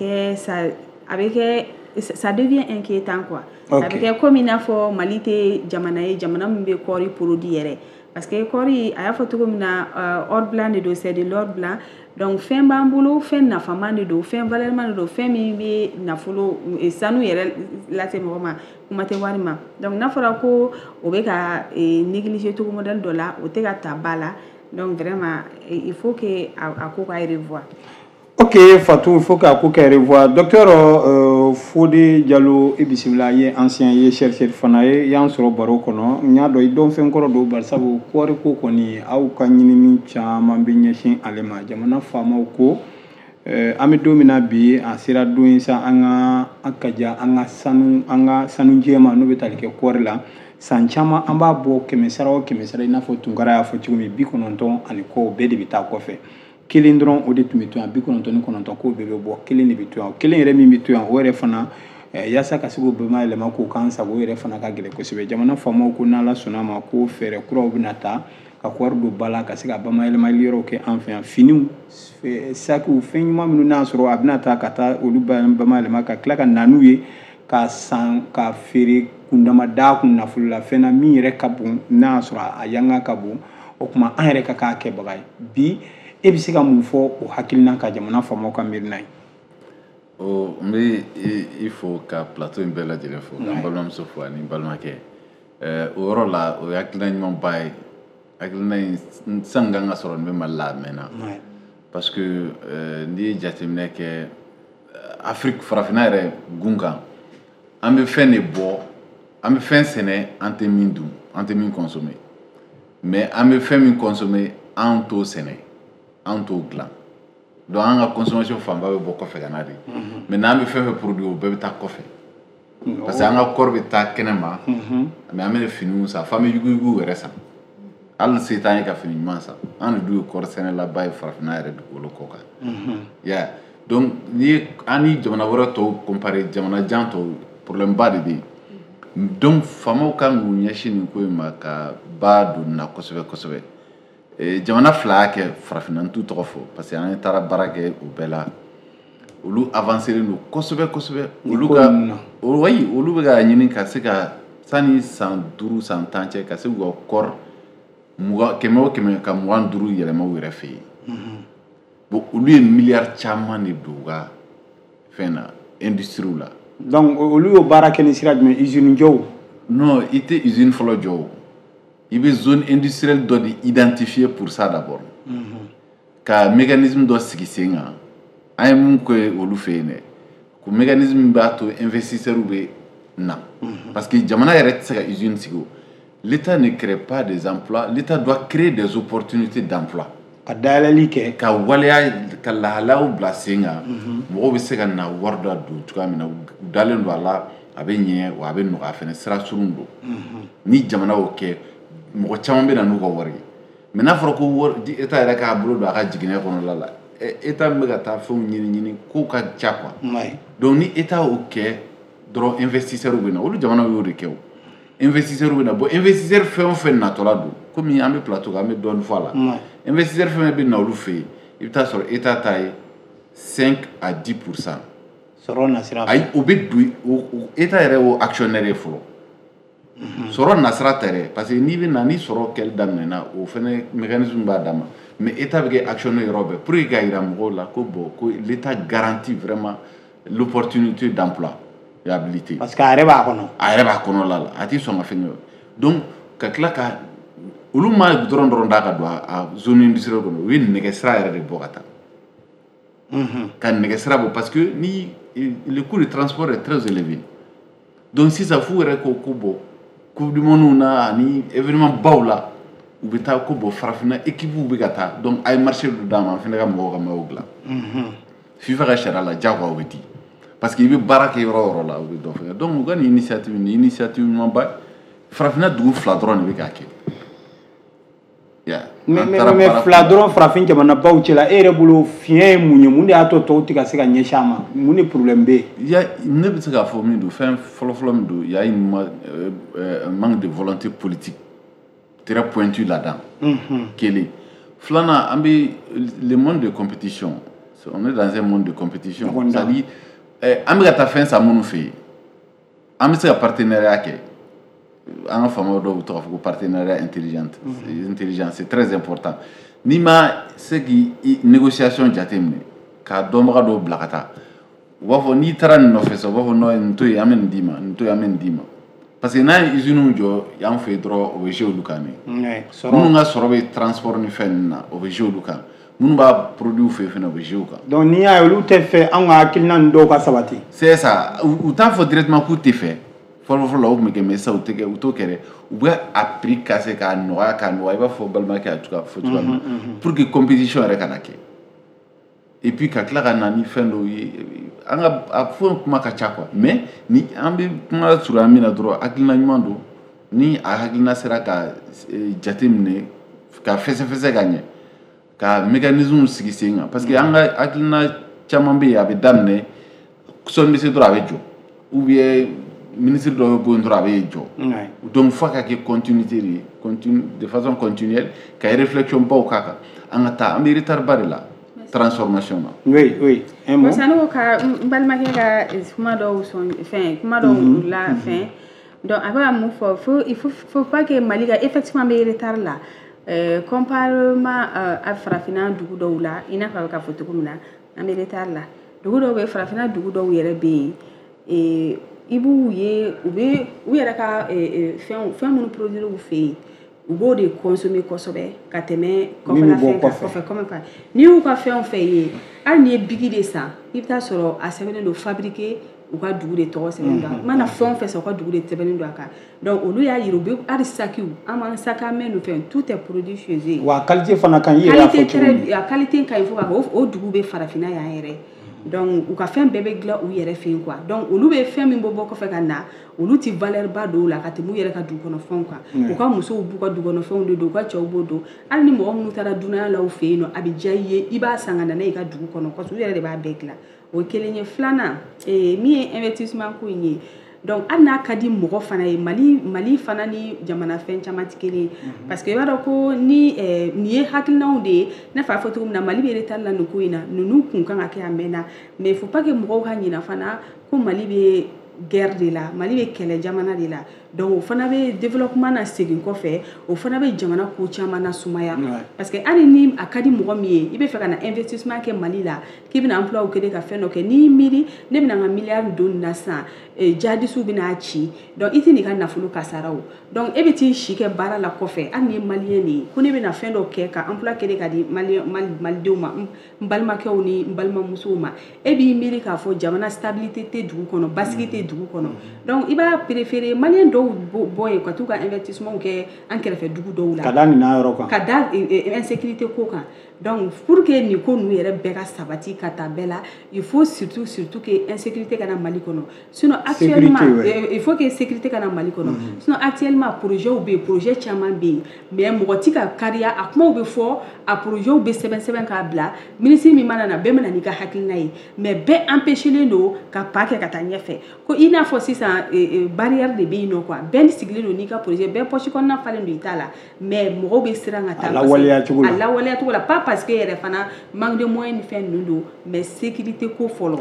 kɛ ça devient inquiétant quoi. A bɛ kɛ comme i n'a fɔ Mali tɛ jamana ye jamana min bɛ kɔɔri produit yɛrɛ parce que kɔɔri a y'a fɔ cogo min na or blanc de don c'est de l'or blanc donc fɛn b'an bolo fɛn nafaman de don fɛn valeureman de don fɛn min bɛ nafolo sanu yɛrɛ lase mɔgɔ ma kuma tɛ wari ma donc n'a fɔra ko o bɛ ka négliger cogo modèle dɔ la o tɛ ka ta ba la donc vraiment il faut que a ko ka revoir. ok Fatou il faut k'a ko kɛ revoir docteur Fode Jalo i bisimila ye ancien ye chercheur fana ye y'an sɔrɔ baro kɔnɔ n y'a dɔn i dɔn fɛn kɔrɔ don bari sabu kɔɔri ko kɔni aw ka ɲinini caman bɛ ɲɛsin ale ma jamana faamaw ko an bɛ don min na bi a sera don ye sa an ka ja an ka sanu jɛma n'o bɛ tali kɛ kɔɔri la san caman an b'a bɔ 100 o 100 i n'a fɔ Tunkara y'a fɔ cogo min 90 ani kɔ bɛɛ de bɛ taa kɔfɛ kelen dɔrɔn o de tun bɛ to yan 99 k'o bɛɛ bɛ bɔ kelen de bɛ to yan kelen yɛrɛ min bɛ to yan o yɛrɛ fana yaasa ka se k'o bɛɛ yɛlɛma k'o k'an sago o yɛrɛ fana ka gɛlɛn kosɛbɛ jamana faamaw ko n'Ala sɔnna ma ko fɛɛrɛ kuraw bɛna ta ka kɔɔri don ba la ka se ka bamayɛlɛmali yɔrɔw kɛ an fɛ yan finiw sakiw fɛn ɲuman minnu n'a sɔrɔ a bɛna taa ka taa olu bamayɛlɛma ka tila ka na n'u ye ka san ka feere kundama da kun nafolo la fɛn na min yɛrɛ ka bon n'a sɔrɔ a yanga ka bon o tuma an yɛrɛ ka k'a kɛbaga ye bi e bɛ se ka mun fɔ o hakilina ka jamana faamaw ka miirina ye. n bɛ i fo ka plateau in bɛɛ lajɛlen fo ka n balimamuso fo ani n balimakɛ o yɔrɔ la o ye hakilina ɲumanba ye hakilina in san kan ka sɔrɔ nin bɛ Mali la a mɛnna parce que n'i ye jateminɛ kɛ Afrique farafinna yɛrɛ gun kan an bɛ fɛn de bɔ an bɛ fɛn sɛnɛ an tɛ min dun an tɛ min consommer mais an bɛ fɛn min consommer an t'o sɛnɛ an t'o dilan donc an ka consommation fanba bɛ bɔ kɔfɛ ka na de mais n'an bɛ fɛn fɛn produit o bɛɛ bɛ taa kɔfɛ parce que an ka kɔɔri bɛ taa kɛnɛ ma mais an bɛ finiw san f'an bɛ yuguyugu yɛrɛ san hali se t'an ye ka fini ɲuman san an de dun ye kɔɔri sɛnɛlaba ye farafinna yɛrɛ dugukolo kɔ kan ya donc n'i ye an ni jamana wɛrɛ tɔw comparer jamana jan tɔw problème ba de bɛ yen donc faamaw kan k'u ɲɛsin nin ko in ma ka ba don nin na kosɛbɛ kosɛbɛ jamana fila y'a kɛ farafinna n t'u tɔgɔ fɔ parce que an taara baara kɛ o bɛɛ la olu avancé don kosɛbɛ kosɛbɛ olu ka oui olu bɛ ka ɲini ka se ka sani san 5 san 10 cɛ ka se k'u ka kɔɔri 100 o 100 ka 25 yɛlɛma u yɛrɛ fɛ yen bon olu ye miliyari caman de don u ka fɛn na industrie la donc olu y'o baara kɛ ni sira jumɛn usine jɔw non i tɛ usine fɔlɔ jɔ o i bɛ zone industrielle dɔ de identifier pour ça d'abord ka mécanisme dɔ sigi sen kan an ye mun kɛ olu fɛ yen dɛ ko mécanisme min b'a to investisseurs bɛ na parce que jamana yɛrɛ tɛ se ka usine sigi o l'État ne crée pas des emplois l'État doit créer des opportunités d'emploi ka dayɛlɛli kɛ ka waleya ka lahalaw bila sen kan mɔgɔw bɛ se ka na wari dɔ don cogoya min na u dalen don a la a bɛ ɲɛ wa a bɛ nɔgɔya fɛnɛ sira surun don ni jamana y'o kɛ mɔgɔ caman bɛ na n'u ka wari ye mais n'a fɔra ko wari État yɛrɛ k'a bolo don a ka jiginɛ kɔnɔla la État min bɛ ka taa fɛnw ɲini kow ka ca quoi donc ni État y'o kɛ dɔrɔn investisseurs bɛ na olu jamana y'o de kɛ o investisseurs bɛ na bon investisseur fɛn o fɛn natɔla don komi an bɛ plateau kan an bɛ dɔɔni fɔ a la investisseur fɛn bɛ na olu fɛ yen i bɛ taa sɔrɔ État ta ye 5 à 10% sɔrɔ nasira ayi o bɛ don État yɛrɛ y'o actionnaire ye fɔlɔ sɔrɔ nasira tɛ dɛ parce que n'i bɛ na ni sɔrɔ kɛli daminɛna o fɛnɛ mécanisme b'a dama mais État bɛ kɛ actionnaire yɔrɔ bɛɛ pour que ka jira mɔgɔw la ko bon ko l'État garantit vraiment l'opportunité d'emploi viabilité parce que a yɛrɛ b'a kɔnɔ a yɛrɛ b'a kɔnɔ la a tɛ sɔn ka fɛn kɛ donc ka tila ka olu ma dɔrɔn d'a ka don a zone industrielle kɔnɔ u ye nɛgɛsira yɛrɛ de bɔ ka taa ka nɛgɛsira bɔ parce que ni le coût de transport est très élevé donc sisan f'u yɛrɛ ko bon coupe du monde na ani événement baw la u bɛ taa ko bon farafinna équipe bɛ ka taa donc a ye marché dɔ d'a ma an fana ka mɔgɔw ka mago dilan FIFA ka sariya la diyagoya o bɛ di parce que i bɛ baara kɛ yɔrɔ o yɔrɔ la u bɛ dɔ fɛ donc u ka nin initiative ɲuman ba farafinna dugu 2 dɔrɔn de bɛ k'a kɛ mais fila dɔrɔn farafin jamana baw cɛla e yɛrɛ bolo fiɲɛ ye mun ye mun de y'a to tɔw tɛ ka se ka ɲɛsin a ma mun de problème bɛ yen ne bɛ se k'a fɔ min don fɛn fɔlɔfɔlɔ min don y a un manque de volonté politique très pointu là-dedans kelen filanan an bɛ le monde de compétition on est dans un monde de compétition c'est-à-dire an bɛ ka taa fɛn san minnu fɛ yen an bɛ se ka partenariat kɛ an ka faamaw dɔw bɛ to k'a fɔ ko partenariat intelligent c'est très important n'i ma se k'i négociation jateminɛ ka dɔnbaga dɔw bila ka taa u b'a fɔ n'i taara nin nɔfɛ sa u b'a fɔ non nin to yen an bɛ nin d'i ma nin to yen an bɛ nin d'i ma parce que n'a ye usines jɔ y'an fɛ yen dɔrɔn o bɛ jouer olu kan de minnu ka sɔrɔ bɛ transport ni fɛn ninnu na o bɛ jouer olu kan minnu b'a produit fɛ yen fana o bɛ jouer o kan donc n'i y'a ye olu tɛ fɛ an ka hakilina ninnu dɔw ka sabati c'est ça u t'a fɔ directement k'u tɛ fɛ fɔlɔfɔlɔ o tun bɛ kɛ mais sisan u t'o kɛ dɛ u bɛ a prix casser k'a nɔgɔya i b'a fɔ balimakɛ a fɔ cogoya min na pour que compétition yɛrɛ kana kɛ et puis ka tila ka na ni fɛn dɔw ye an ka a fɔ kuma ka ca quoi mais ni an bɛ kuma surunya min na dɔrɔn hakilina ɲuman don ni a hakilina sera ka jateminɛ ka fɛsɛfɛsɛ ka ɲɛ ka mécanisme sigi sen kan parce que an ka hakilina caman bɛ yen a bɛ daminɛ sɔnni bɛ se dɔrɔn a bɛ jɔ ou bien ministre dɔ bɛ bɔ yen dɔrɔn a bɛ jɔ donc fo ka kɛ continuité de façon continuelle ka réflexion baw k'a kan an ka taa an bɛ retard ba de la transformation na. oui un mot. parce que ne ko ka n balimakɛ ka kuma dɔw sɔn fɛn kuma dɔw la fɛn donc a bɛ ka mun fɔ il faut pas que Mali ka effectivement bɛ retard la comparément à farafinna dugu dɔw la i n'a fɔ a bɛ ka fɔ cogo min na an bɛ retard la dugu dɔw bɛ farafinna dugu dɔw yɛrɛ bɛ yen i b'u ye u yɛrɛ ka fɛn minnu produire u fɛ yen u b'o de consommer kosɛbɛ ka tɛmɛ kɔfɛla fɛn kan kɔfɛ comme ça n'i y'u ka fɛnw fɛ yen hali n'i ye bigi de san i bɛ taa sɔrɔ a sɛbɛnnen don fabriqué u ka dugu de tɔgɔ sɛbɛn don a mana fɛn o fɛn sɔrɔ u ka dugu de sɛbɛnnen don a kan donc olu y'a yira u bɛ hali sakiw an b'an sakamɛ ninnu fɛn tout est produit chez eux wa qualité fana kan i yɛrɛ y'a fɔ cogo min a qualité ka ɲi fo k'a fɔ o dugu bɛ farafinna yan yɛrɛ donc u ka fɛn bɛɛ bɛ dilan u yɛrɛ fɛ yen quoi donc olu bɛ fɛn min bɔ kɔfɛ ka na olu ti valeur ba don la ka tɛmɛ u yɛrɛ ka dugu kɔnɔ fɛnw kan u ka musow b'u ka dugu kɔnɔ fɛnw de don u ka cɛw b'o don hali ni mɔgɔ minnu taara dunanya la u fɛ yen nɔ a bɛ diya i ye i b'a san ka na n'a ye i ka dugu kɔnɔ parce que u yɛrɛ de b'a bɛɛ dilan o ye kelen ye filanan min ye investissement ko in ye donc hali n'a ka di mɔgɔ fana ye mali fana ni jamana fɛn caman tɛ kelen ye parce que i b'a dɔn ko ni nin ye hakilinaw de ye ne fa fɔ cogo min na mali bɛ retard la nin ko in na ninnu kun kan ka kɛ a mɛnna mais il faut pas que mɔgɔw ka ɲina fana ko mali bɛ guerre de la mali bɛ kɛlɛ jamana de la donc o fana bɛ développement na segin kɔfɛ o fana bɛ jamana ko caman na sumaya parce que hali ni a ka di mɔgɔ min ye i bɛ fɛ ka na investissement kɛ mali la k'i bɛna emploi kɛ ka fɛn dɔ kɛ n'i miiri ne bɛna n ka miliyari don nin na sisan jadisiw bɛna ci donc i tɛ n'i ka nafolo kasara o donc e bɛ t'i si kɛ baara la kɔfɛ hali ni ye maliyɛn de ye ko ne bɛna fɛn dɔ kɛ ka emploi kɛ ka di malidenw ma n balimakɛw ni n balimamusow ma e b'i miiri k'a fɔ jamana stabilité tɛ dugu kɔnɔ basigi tɛ dugu kɔnɔ donc i b'a préféré maliyɛn dɔw bɔ yen ka t'u ka investissement kɛ an kɛrɛfɛ dugu dɔw la ka da nin n'a yɔrɔ kan ka da insécurité ko kan donc pour que nin ko ninnu yɛrɛ bɛɛ ka sabati ka taa bɛɛ la il faut surtout que insécurité kana mali kɔnɔ sinon actuellement il faut que sécurité kana mali kɔnɔ sinon actuellement projets bɛ yen projet caman bɛ yen mais mɔgɔ ti ka kariya a kumaw bɛ fɔ a projets bɛ sɛbɛn k'a bila ministre min mana na bɛɛ mana n'i ka hakilina ye mais bɛɛ empêchelen don ka pa kɛ ka taa ɲɛfɛ ko i n'a fɔ sisan barrière de bɛ yen nɔ quoi bɛɛ sigilen don n'i ka projet bɛɛ poche kɔnɔna falen don i t'a la mais mɔgɔw bɛ siran ka taa a lawaleya cogo la pas parce que yɛrɛ fana manque de moyens ni fɛn ninnu don mais sécurité ko fɔlɔ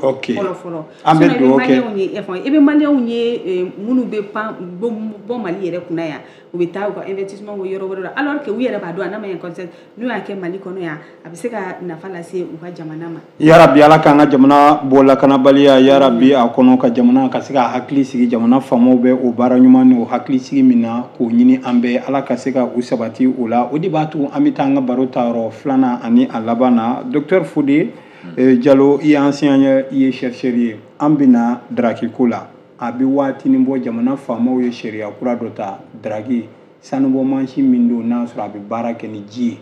an bɛ dugawu kɛ i bɛ maliyɛnw ye minnu bɛ pan bɔ mali yɛrɛ kunna yan u bɛ taa u ka investissement kɛ yɔrɔ wɛrɛ la alors que u yɛrɛ b'a dɔn a n'a ma ɲɛ kɔsɛbɛ n'u y'a kɛ mali kɔnɔ yan a bɛ se ka nafa lase u ka jamana ma yarabi ala k'an ka jamana bɔ lakanabaliya yarabi a kɔnɔ ka jamana ka se ka hakili sigi jamana faamaw bɛ o baara ɲuman ni o hakili sigi min na k'o ɲini an bɛɛ ala ka se ka u sabati o la o de b'a to an bɛ taa an ka baro ta yɔrɔ filanan ani a laban na docteur Fode Jalo i ye enseignant ye i ye chercheur ye an bɛna daraki ko la a bɛ waatinin bɔ jamana faamaw ye sariya kura dɔ ta daraki sanubɔ mansin min don n'a sɔrɔ a bɛ baara kɛ ni ji ye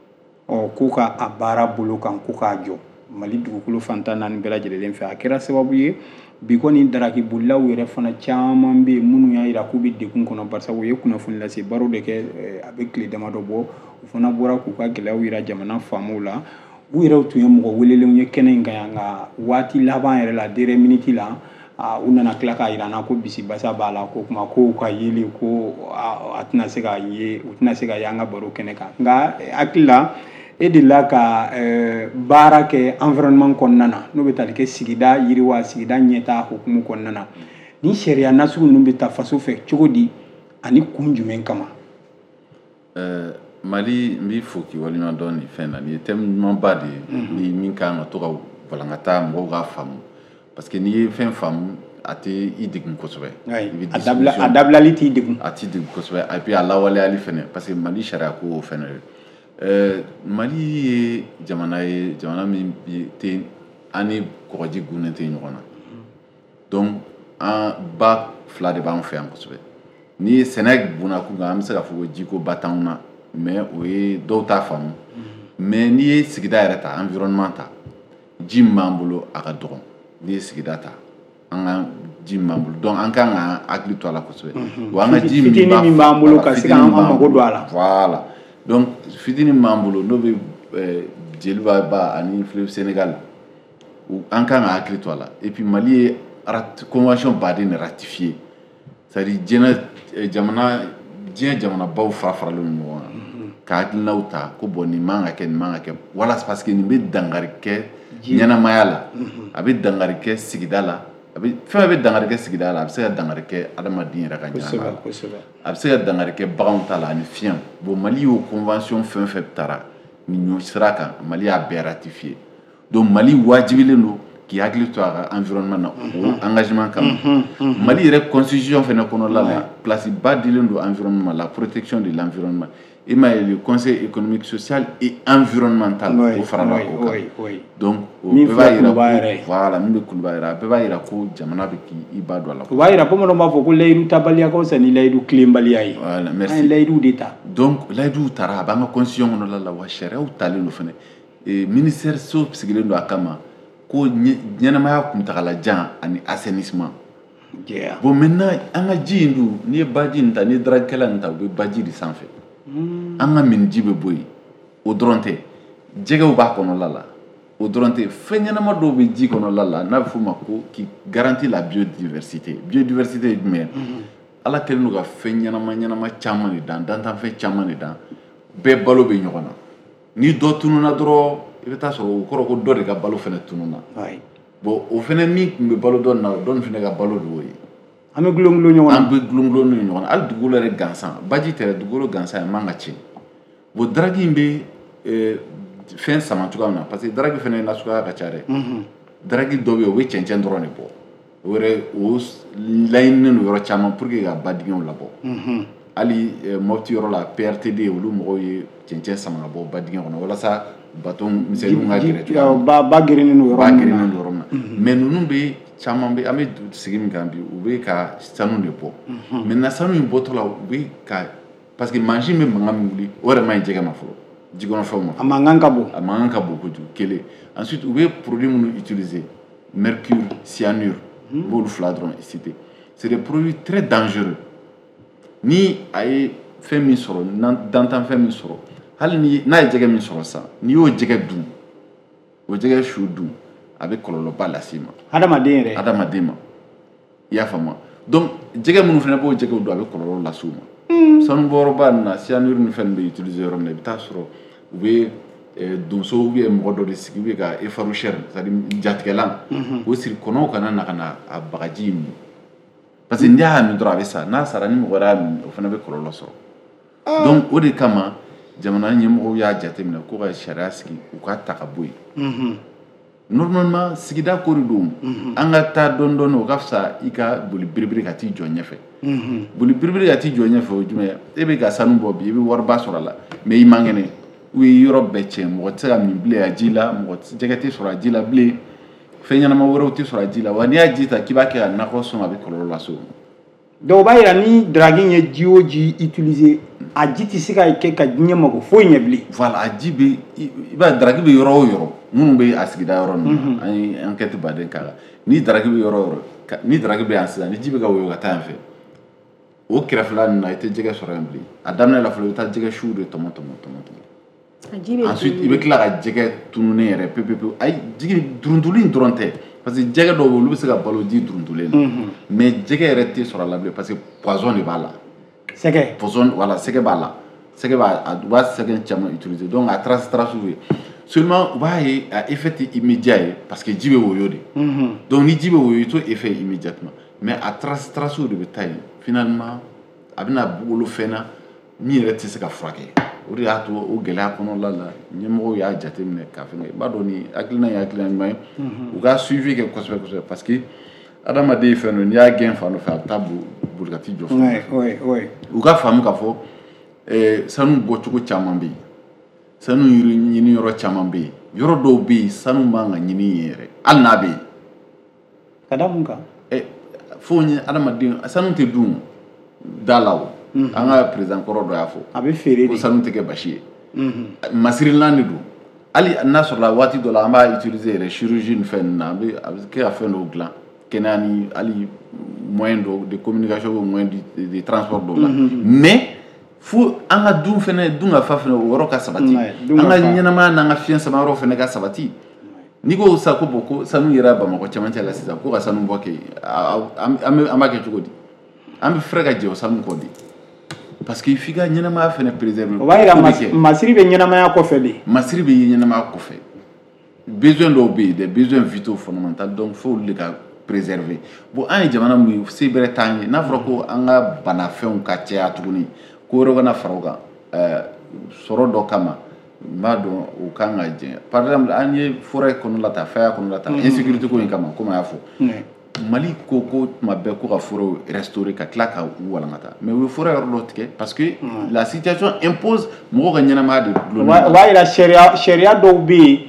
k'u ka a baara bolo kan k'u k'a jɔ mali dugukolo fantan naani bɛɛ lajɛlen fɛ a kɛra sababu ye bi kɔni daraki bolilaw yɛrɛ fana caman bɛ yen minnu y'a jira k'u bɛ degun kɔnɔ barisa u ye kunnafoni lase baro de kɛ a bɛ tile damadɔ bɔ u fana bɔra k'u ka gɛlɛyaw jira jamana faamaw la u yɛrɛw tun ye mɔgɔ welelenw ye kɛnɛ in kan yan nka waati laban yɛrɛ la dernière minute la u nana tila k'a jira n na ko bisibasa b'a la ko kuma ko ka yeli ko a tɛna se ka ye u tɛna se ka ye an ka baro kɛnɛ kan nka hakili la e delila ka baara kɛ environnement kɔnɔna na n'o bɛ tali kɛ sigida yiriwa sigida ɲɛtaa hukumu kɔnɔna na ni sariya nasugu ninnu bɛ taa faso fɛ cogo di ani kun jumɛn kama mali n b'i fo k'i waleɲuman dɔn nin fɛn na nin ye thème ɲumanba de ye ni min kan ka to ka walankata mɔgɔw k'a faamu parce que n'i ye fɛn faamu a tɛ i degun kosɛbɛ a dabilali t'i degun a t'i degun kosɛbɛ et puis a lawaleyali fɛnɛ parce que mali sariya ko o fɛnɛ mali ye jamana min tɛ an ni kɔgɔji gunnen tɛ ɲɔgɔn na donc an ba fila de b'an fɛ yan kosɛbɛ n'i ye sɛnɛ bunakun kan an bɛ se k'a fɔ ko jiko ba t'anw na mais o ye dɔw t'a faamu mais n'i ye sigida yɛrɛ ta environnement ta ji min b'an bolo a ka dɔgɔ n'i ye sigida ta an ka ji min b'an bolo donc an kan ka hakili to a la kosɛbɛ wa an ka ji min b'an bolo ka se k'an mago don a la voilà donc fitini min b'an bolo n'o bɛ jeliba ba ani fleuve Sénégal an kan ka hakili to a la et puis mali ye convention baden de ratifié c'est à dire diɲɛ jamanabaw fara-faralen ɲɔgɔn na ka hakilinaw ta ko bon nin man ka kɛ nin man ka kɛ wala parce que nin bɛ dangari kɛ ɲɛnamaya la a bɛ dangari kɛ sigida la fɛn bɛ dangari kɛ sigida la a bɛ se ka dangari kɛ adamaden yɛrɛ ka ɲɛnamaya la a bɛ se ka dangari kɛ baganw ta la ani fiɲɛ bon mali y'o convention fɛn fɛn taara nin ɲɔ sira kan mali y'a bɛɛ ratifié donc mali wajibilen don k'i hakili to a ka environnement na o engagement kama mali yɛrɛ constitution fɛnɛ kɔnɔla la place ba dilen don environnement la protection de l'environnement il m'a le conseil économique, social et environnemental au Farala. Donc, voilà, même le Kulbaïra, Bebaïra, Kou, Jamana, Ibadouala. Waïra, comme on m'a fait, l'Aïdou Tabalia, c'est l'Aïdou Klimbaliaï. Voilà, merci. L'Aïdou d'État. Donc, l'Aïdou Tara, Bama Conscience, on a la Wachère, ou Tali, le Fene. Et ministère Soap, c'est le Akama, Kou, Nyanama, Kumtara, Jan, et assainissement. Bon, maintenant, on a dit, ni Badin, ni Drakelanta, ou Badi de Sanfé. On a mis Djibe Boy, au Dronte, Djega Bakono Lala, au Dronte, Fenyama Dobe Djikono Lala, Nafumako, qui garantit la biodiversité. Biodiversité, mais à laquelle nous avons fait Nyanama Chamani dans un fait Chamani dans Bebalo Bignona. Ni d'autres nous n'adorons, il est à ce au Koroko Doriga Balo Fenetununa. Bon, au Fenemi, me Balo donne Fenega Balo Doy. Ambe glonglo nyona ambe glonglo nyona al dugulo re gansan baji tere dugulo gansan manga chi bo dragi mbe fin sama tukana parce que dragi fene na suka ka chare dragi dobe we chenchen drone bo wore os line no yoro chama pour que ga badigon la bo ali mofti yoro la PRTD wulu mo ye chenchen sama bo badigon no wala sa baton miselu ngagire tu ba girini no yoro mais nous be caman bɛ an bɛ sigi min kan bi u bɛ ka sanu de bɔ maintenant sanu in bɔtɔ la u bɛ ka parce que mansin bɛ mankan min wuli o yɛrɛ ma ɲi jɛgɛ ma fɔlɔ jikɔnɔfɛnw ma a mankan ka bon kojugu kelen ensuite u bɛ produit minnu utiliser mercure cyanure u b'olu fila dɔrɔn citer c'est des produits très dangereux ni a ye fɛn min sɔrɔ dantanfɛn min sɔrɔ hali ni n'a ye jɛgɛ min sɔrɔ sisan n'i y'o jɛgɛ dun o jɛgɛ su dun a bɛ kɔlɔlɔba las'i ma adamaden ma i y'a faamu donc jɛgɛ minnu fana b'o jɛgɛw dun a bɛ kɔlɔlɔ las'u ma sanubɔyɔrɔba nin na cyanure ni fɛn bɛ utiliser yɔrɔ min na i bɛ taa sɔrɔ u bɛ donso ou bien mɔgɔ dɔ de sigi u bɛ ka effaroucheur c'est-à-dire jatigɛlan o siri kɔnɔw kana na ka na a bagaji in min parce que n'i y'a min dɔrɔn a bɛ sa n'a sara ni mɔgɔ wɛrɛ y'a min o fana bɛ kɔlɔlɔ sɔrɔ donc o de kama jamana ɲɛmɔgɔw y'a jateminɛ ko ka sariya sigi u k'a ta ka bɔ yen normalement sigida kori don an ka taa dɔɔni dɔɔni o ka fisa i ka boli biribiri ka t'i jɔ ɲɛfɛ boli biribiri ka t'i jɔ ɲɛfɛ o jumɛn e bɛ ka sanu bɔ bi i bɛ wariba sɔrɔ a la mais i man kɛnɛ u ye yɔrɔ bɛɛ tiɲɛ mɔgɔ tɛ se ka min bilen a ji la jɛgɛ tɛ sɔrɔ a ji la bilen fɛn ɲɛnama wɛrɛw tɛ sɔrɔ a ji la wa n'i y'a ji ta k'i b'a kɛ ka nakɔ sɔn a bɛ kɔlɔlɔ lase o ma donc o b'a yira ni dragi ye ji o ji utiliser a ji tɛ se ka kɛ ka diɲɛ mago foyi ɲɛ bilen voilà a ji bɛ i b'a dragi bɛ yɔrɔ o yɔrɔ minnu bɛ a sigida yɔrɔ ninnu na an ye enquête baden k'a la ni dragi bɛ yɔrɔ o yɔrɔ ni dragi bɛ yan sisan ni ji bɛ ka woyo ka taa yan fɛ o kɛrɛfɛla ninnu na i tɛ jɛgɛ sɔrɔ yen bilen a daminɛ la fɔlɔ i bɛ taa jɛgɛ siw de tɔmɔ ensuite i bɛ tila ka jɛgɛ tununen yɛrɛ pewu ayi jigi duruntuli in dɔrɔn tɛ parce que jɛgɛ dɔw bɛ olu bɛ se ka balo ji duruntulen na mais jɛgɛ yɛrɛ tɛ sɔrɔ a la bilen parce que poison de b'a la sɛgɛ poison voilà sɛgɛ b'a la sɛgɛ u b'a sɛgɛ caman utiliser donc a trace ye seulement u b'a ye a effet tɛ immédiat ye parce que ji bɛ woyo de donc ni ji bɛ woyo i t'o effet immédiatement mais a trace de bɛ taa yen finalement a bɛna wolo fɛn na min yɛrɛ tɛ se ka furakɛ o de y'a to o gɛlɛya kɔnɔla la ɲɛmɔgɔw y'a jateminɛ k'a fɛngɛ i b'a dɔn ni hakilina ye hakilina ɲuman ye u ka suivi kɛ kosɛbɛ kosɛbɛ parce que adamaden ye fɛn dɔ n'i y'a gɛn fan dɔ fɛ a bɛ taa boli ka t'i jɔ fan dɔ fɛ u ka faamu k'a fɔ sanu bɔcogo caman bɛ yen sanu ɲini yɔrɔ caman bɛ yen yɔrɔ dɔw bɛ yen sanu man ka ɲini yen yɛrɛ hali n'a bɛ yen ka da mun kan fo ɲɛ adamaden sanu tɛ dun da la o an ka président kɔrɔ dɔ y'a fɔ a bɛ feere ko sanu tɛ kɛ basi ye masirilan de don hali n'a sɔrɔla waati dɔ la an b'a utiliser yɛrɛ chirurgie ni fɛn ninnu na a bɛ kɛ ka fɛn dɔw dilan kɛnɛya ni hali moyen dɔw de communication ou moyen de transport dɔw la mais fo an ka dun fɛnɛ dun ka fa fɛnɛ o yɔrɔ ka sabati an ka ɲɛnamaya n'an ka fiɲɛ sama yɔrɔ fɛnɛ ka sabati n'i ko sa ko bon ko sanu yɛrɛ Bamakɔ cɛmancɛ la sisan ko ka sanu bɔ kɛ an b'a kɛ cogo di an bɛ fɛrɛ ka jɛ o sanu kɔ de parce que f'i ka ɲɛnamaya fɛnɛ préserver o b'a yira masiri bɛ ɲɛnamaya kɔfɛ de masiri bɛ ɲɛnamaya kɔfɛ besoin dɔw bɛ yen des besoins vitaux fondamentaux donc fo olu de ka préserver bon an ye jamana mun ye se bɛrɛ t'an ye n'a fɔra ko an ka banafɛnw ka caya tuguni ko wɛrɛ kana fara o kan sɔrɔ dɔ kama n b'a dɔn o kan ka jɛ par exemple an ye forêt kɔnɔ la ta faya kɔnɔ la ta insécurité ko in kama komi a y'a fɔ Mali ko tuma bɛɛ ko ka foro restaurer ka tila ka walankata mais u ye foro yɔrɔ dɔ tigɛ parce que la situation impose mɔgɔ ka ɲɛnamaya de dulonni. O b'a yira sariya dɔw bɛ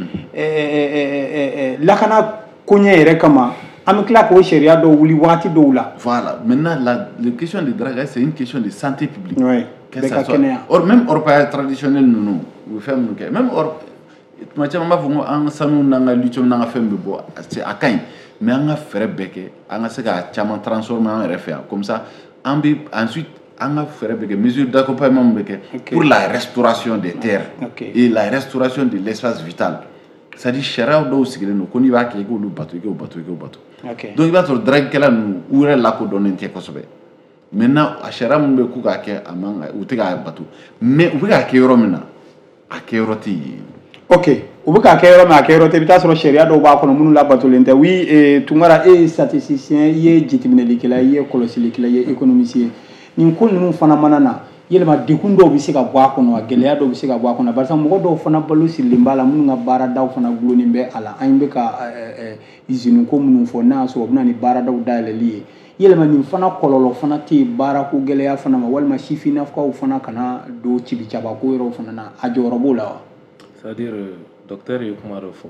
yen lakana koɲɛ yɛrɛ kama an bɛ tila k'o sariya dɔw wuli waati dɔw la. Voilà, maintenant la question de drague c'est une question de santé publique. Oui. Or même orpaillage traditionnel ninnu u bɛ fɛn minnu kɛ même or tuma caman b'a fɔ ko an ka sanu n'an ka lithium n'an ka fɛn bɛ bɔ a ka ɲi mais an ka fɛɛrɛ bɛɛ kɛ an ka se ka caman transformer an yɛrɛ fɛ yan comme ça an bɛ ensuite an ka fɛɛrɛ bɛɛ kɛ mesure d'accompagnement bɛ kɛ pour la restauration des terres et la restauration de l'espace vital c'est-à-dire sariya dɔw sigilen don ko n'i b'a kɛ i k'olu bato i k'o bato i k'o bato donc i b'a sɔrɔ draguekɛla ninnu u yɛrɛ lakodɔnnen tɛ kosɛbɛ maintenant a sariya min bɛ k'u k'a kɛ a man u tɛ k'a bato mais u bɛ k'a kɛ yɔrɔ min na a kɛ yɔrɔ tɛ yen. Ok, u bɛ k'a kɛ yɔrɔ min a kɛ yɔrɔ tɛ i bɛ taa sɔrɔ sariya dɔw b'a kɔnɔ minnu labatolen tɛ. Oui, Tunkara e ye statisticien i ye jateminɛlikɛla i ye kɔlɔsilikɛla i ye économiste ye nin ko ninnu fana mana na yɛlɛma degun dɔw bɛ se ka bɔ a kɔnɔ a gɛlɛya dɔw bɛ se ka bɔ a kɔnɔ barisa mɔgɔ dɔw fana balo sirilen b'a la minnu ka baaradaw fana gulonnen bɛ a la an bɛ ka usine ko minnu fɔ n'a y'a sɔrɔ u bɛ na ni baaradaw dayɛlɛli ye yɛlɛma nin fana kɔlɔlɔ fana tɛ yen baarako gɛlɛya fana ma walima sifinnakaw fana kana don cibicabako yɔrɔ fana na a jɔyɔrɔ b'o la wa. C'est-à-dire docteur ye kuma dɔ fɔ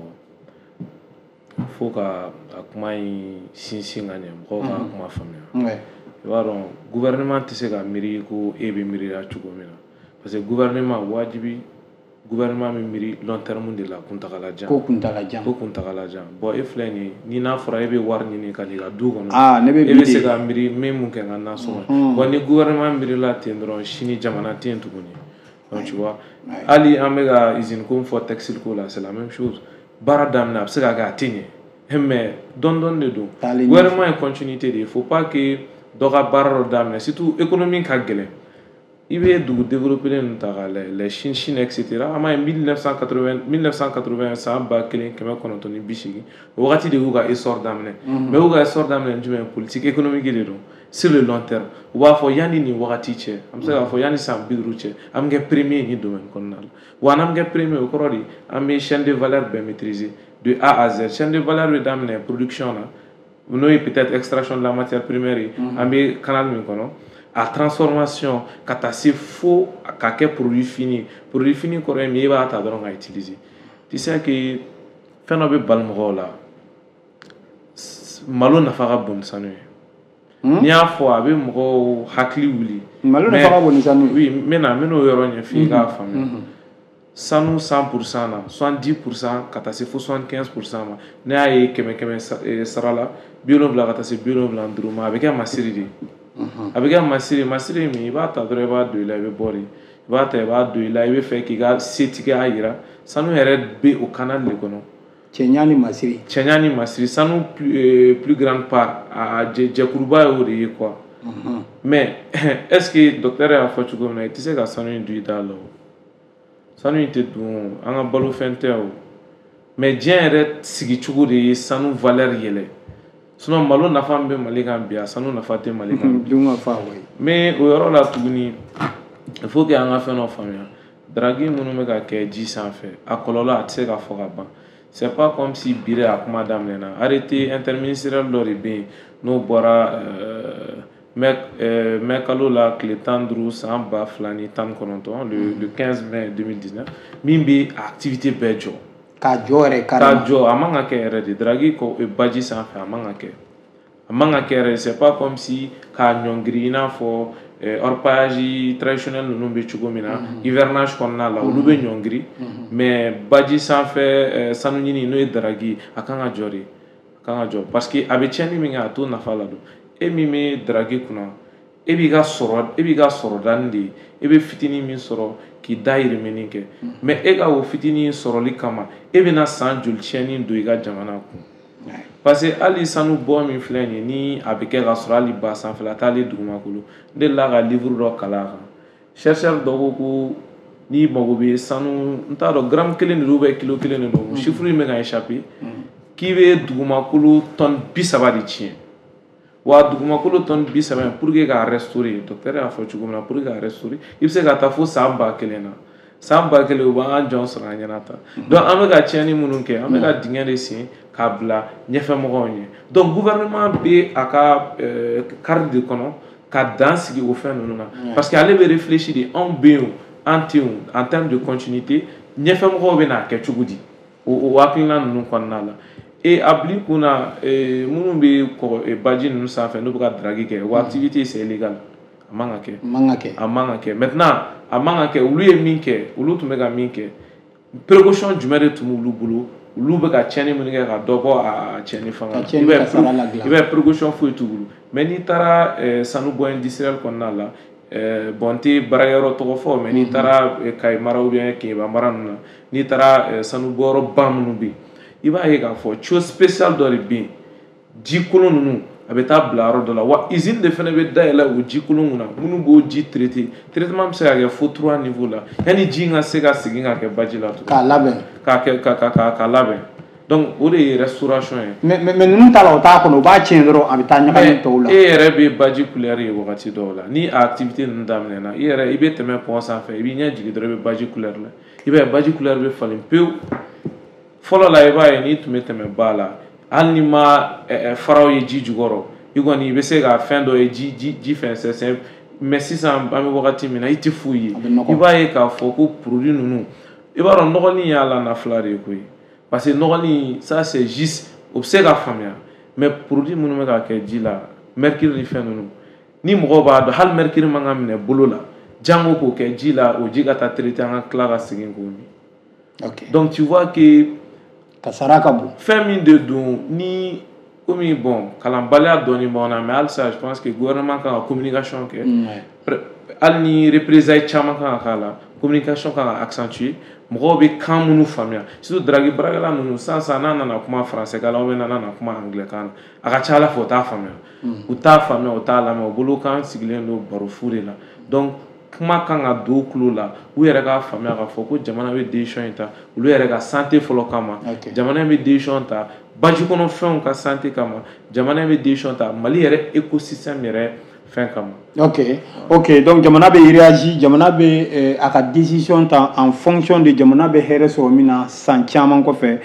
fo ka a kuma in sinsin ka ɲɛ mɔgɔw ka kuma faamuya. I b'a dɔn gouvernement tɛ se ka miiri ko e bɛ miiriya cogo min na parce que gouvernement wajibi gouvernement bɛ miiri long terme de la kuntagalajan. Ko kuntagalajan. Ko kuntagalajan. Bon e filɛ nin ye ni n'a fɔra e bɛ wari ɲini ka n'i ka du kɔnɔ e bɛ se ka miiri n bɛ mun kɛ n ka nasɔngɔ bon ni gouvernement miirila ten dɔrɔn sini jamana tɛ yen tuguni. Donc tu vois hali an bɛ ka usine ko min fɔ textile ko la c'est la même chose baara daminɛ a bɛ se ka kɛ a tɛ ɲɛ mais dɔɔni de don gouvernement ye continuité de il faut pas que dɔ ka baara dɔ daminɛ surtout économie ka gɛlɛn i bɛ dugu développé ninnu ta k'a lajɛ les Chine etc. an b'a ye 1980 san 1980 o wagati de y'u ka essor daminɛ mais y'u ka essor daminɛ jumɛn politique économique de don sur le long terme u b'a fɔ yanni nin wagati cɛ an bɛ se k'a fɔ yanni san 50 cɛ an bɛ kɛ premier ni domaine kɔnɔna la wa n'an bɛ kɛ premier o kɔrɔ de an bɛ chaîne de valeur bɛɛ maîtriser de A à Z chaîne de valeur bɛ daminɛ production na n'o ye peut-être extraction de la matière première ye an bɛ canal min kɔnɔ a transformation ka taa se fo ka kɛ produit fini kɔrɔ ye min e b'a ta dɔrɔn ka utiliser tu sais que fɛn dɔ bɛ bali mɔgɔw la malo nafa ka bon ni sanu ye n'i y'a fɔ a bɛ mɔgɔw hakili wuli malo nafa ka bon ni sanu ye oui n bɛna o yɔrɔ ɲɛf'i k'a faamuya sanu 100% na 70% ka taa se fo 75% ma ne y'a ye 100 sara la 70 ka taa se 75 ma a bɛ kɛ masiri de a bɛ kɛ masiri min i b'a ta dɔrɔn i b'a don i la i bɛ bɔ de i b'a ta i b'a don i la i bɛ fɛ k'i ka setigiya jira sanu yɛrɛ bɛ o canal de kɔnɔ cɛɲa ni masiri sanu plus grande part a jɛkuruba ye o de ye quoi mais est-ce que docteur y'a fɔ cogo min na i tɛ se ka sanu in dun i da la o sanu in tɛ dun an ka balo fɛn tɛ o mais diɲɛ yɛrɛ sigi cogo de ye sanu valeur yɛlɛ sinon malo nafa min bɛ Mali kan bi a sanu nafa tɛ Mali kan bi mais o yɔrɔ la tuguni il faut que an ka fɛn dɔ faamuya drague minnu bɛ ka kɛ ji sanfɛ a kɔlɔlɔ a tɛ se ka fɔ ka ban c'est pas comme si bire a kuma daminɛna arrêté interministériel dɔ de bɛ yen n'o bɔra mai kalo la tile 15 san 2019 le 15 mai 2019 min bɛ activité bɛɛ jɔ k'a jɔ a man ka kɛ yɛrɛ de drague ko baji sanfɛ a man ka kɛ yɛrɛ c'est pas comme si k'a ɲɔngiri i n'a fɔ orpaillage traditionnel ninnu bɛ cogo min na hivernage kɔnɔna la olu bɛ ɲɔngiri mais baji sanfɛ sanu ɲini n'o ye drague a kan ka jɔ parce que a bɛ tiɲɛni min kɛ a t'o nafa la don e min bɛ drague kunna e b'i ka sɔrɔ dani de ye e bɛ fitinin min sɔrɔ k'i dahirimɛni kɛ mais e ka o fitinin sɔrɔli kama e bɛna san joli tiɲɛni don i ka jamana kun parce que hali sanu bɔ min filɛ nin ye ni a bɛ kɛ ka sɔrɔ hali ba sanfɛla t'ale dugumakolo n delila ka livre dɔ kalan a kan chercheur dɔ ko n'i mago bɛ sanu n t'a dɔn gramme 1 de don kilo 1 de don chiffre in bɛ ka échapper k'i bɛ dugumakolo tonne 30 de tiɲɛ wa dugumakolo tonne 30 pour que k'a restaurer docteur y'a fɔ cogo min na pour que k'a restaurer i bɛ se ka taa fo san 1000 na san ba kelen u b'an jɔn sɔrɔ an ɲɛna tan donc an bɛ ka tiɲɛni minnu kɛ an bɛ ka dingɛ de sen k'a bila ɲɛfɛmɔgɔw ɲɛ donc gouvernement bɛ a ka carte de kɔnɔ ka dan sigi o fɛn ninnu na parce que ale bɛ réfléchir de anw bɛ yen an tɛ yen en termes de continuité ɲɛfɛmɔgɔw bɛ n'a kɛ cogo di o hakilina ninnu kɔnɔna la et a bila i kunna minnu bɛ baji ninnu sanfɛ n'u bɛ ka drague kɛ o activité c'est illégal a man ka kɛ a man ka kɛ maintenant a man ka kɛ olu ye min kɛ olu tun bɛ ka min kɛ précaution jumɛn de tun b'olu bolo olu bɛ ka tiɲɛni minnu kɛ ka dɔ bɔ a tiɲɛni fanga la i b'a ye précaution foyi t'u bolo mais n'i taara sanu bɔ industriel kɔnɔna la bon n tɛ baarakɛyɔrɔ tɔgɔ fɔ mais n'i taara Kayi mara ou bien Keyeba mara ninnu na n'i taara sanu bɔyɔrɔ ba minnu bɛ yen i b'a ye k'a fɔ chose spéciale dɔ de bɛ yen ji kolon ninnu a bɛ taa bila yɔrɔ dɔ la wa usine de fana bɛ dayɛlɛ o ji kolon kunna minnu b'o ji traité traitement bɛ se ka kɛ fo 3 niveau la yanni ji ka se ka segin ka kɛ baji la tugun k'a labɛn k'a labɛn donc o de ye restauration ye mais ninnu ta la o t'a kɔnɔ o b'a tiɲɛ dɔrɔn a bɛ taa ɲagami tɔw la e yɛrɛ bɛ baji couleur ye wagati dɔw la ni a activité ninnu daminɛna i bɛ tɛmɛ pont sanfɛ i b'i ɲɛ jigin dɔrɔn i bɛ baji couleur la i b'a ye baji couleur bɛ falen pewu fɔlɔ la i b'a ye n'i tun bɛ tɛmɛ ba la hali ni ma faraw ye ji jukɔrɔ i kɔni i bɛ se ka fɛn dɔ ye ji fɛn sɛnsɛn mais sisan an bɛ wagati min na i tɛ foyi ye i b'a ye k'a fɔ ko produit ninnu i b'a dɔn nɔgɔnin y'a la nafila de ye koyi parce que nɔgɔnin ça c'est juste o bɛ se ka faamuya mais produit minnu bɛ ka kɛ ji la mercure ni fɛn ninnu ni mɔgɔw b'a dɔn hali mercure man ka minɛ bolo la jango k'o kɛ ji la o ji ka taa traité an ka tila ka segin k'o min donc tu vois que kasara ka bon fɛn min de don ni komi bon kalanbaliya dɔɔni b'anw na mais halisa je pense que gouvernement kan ka communication kɛ hali ni représailles caman kan ka k'a la communication kan ka accentuer mɔgɔw bɛ kan minnu faamuya surtout drague baarakɛla ninnu sisan n'a nana kuma français kan la ou bien n'a nana kuma anglais kan na a ka ca ala fɛ o t'a faamuya u t'a faamuya u t'a lamɛn u bolo kan sigilen don baro fu de la donc kuma kan ka don u tulo la u yɛrɛ k'a faamuya k'a fɔ ko jamana bɛ décision in ta olu yɛrɛ ka santé fɔlɔ kama jamana in bɛ décision ta baji kɔnɔ fɛnw ka santé kama jamana in bɛ décision ta Mali yɛrɛ écosystème yɛrɛ fɛn kama ok donc jamana bɛ réagi jamana bɛ a ka décision ta en fonction de jamana bɛ hɛrɛ sɔrɔ min na san caman kɔfɛ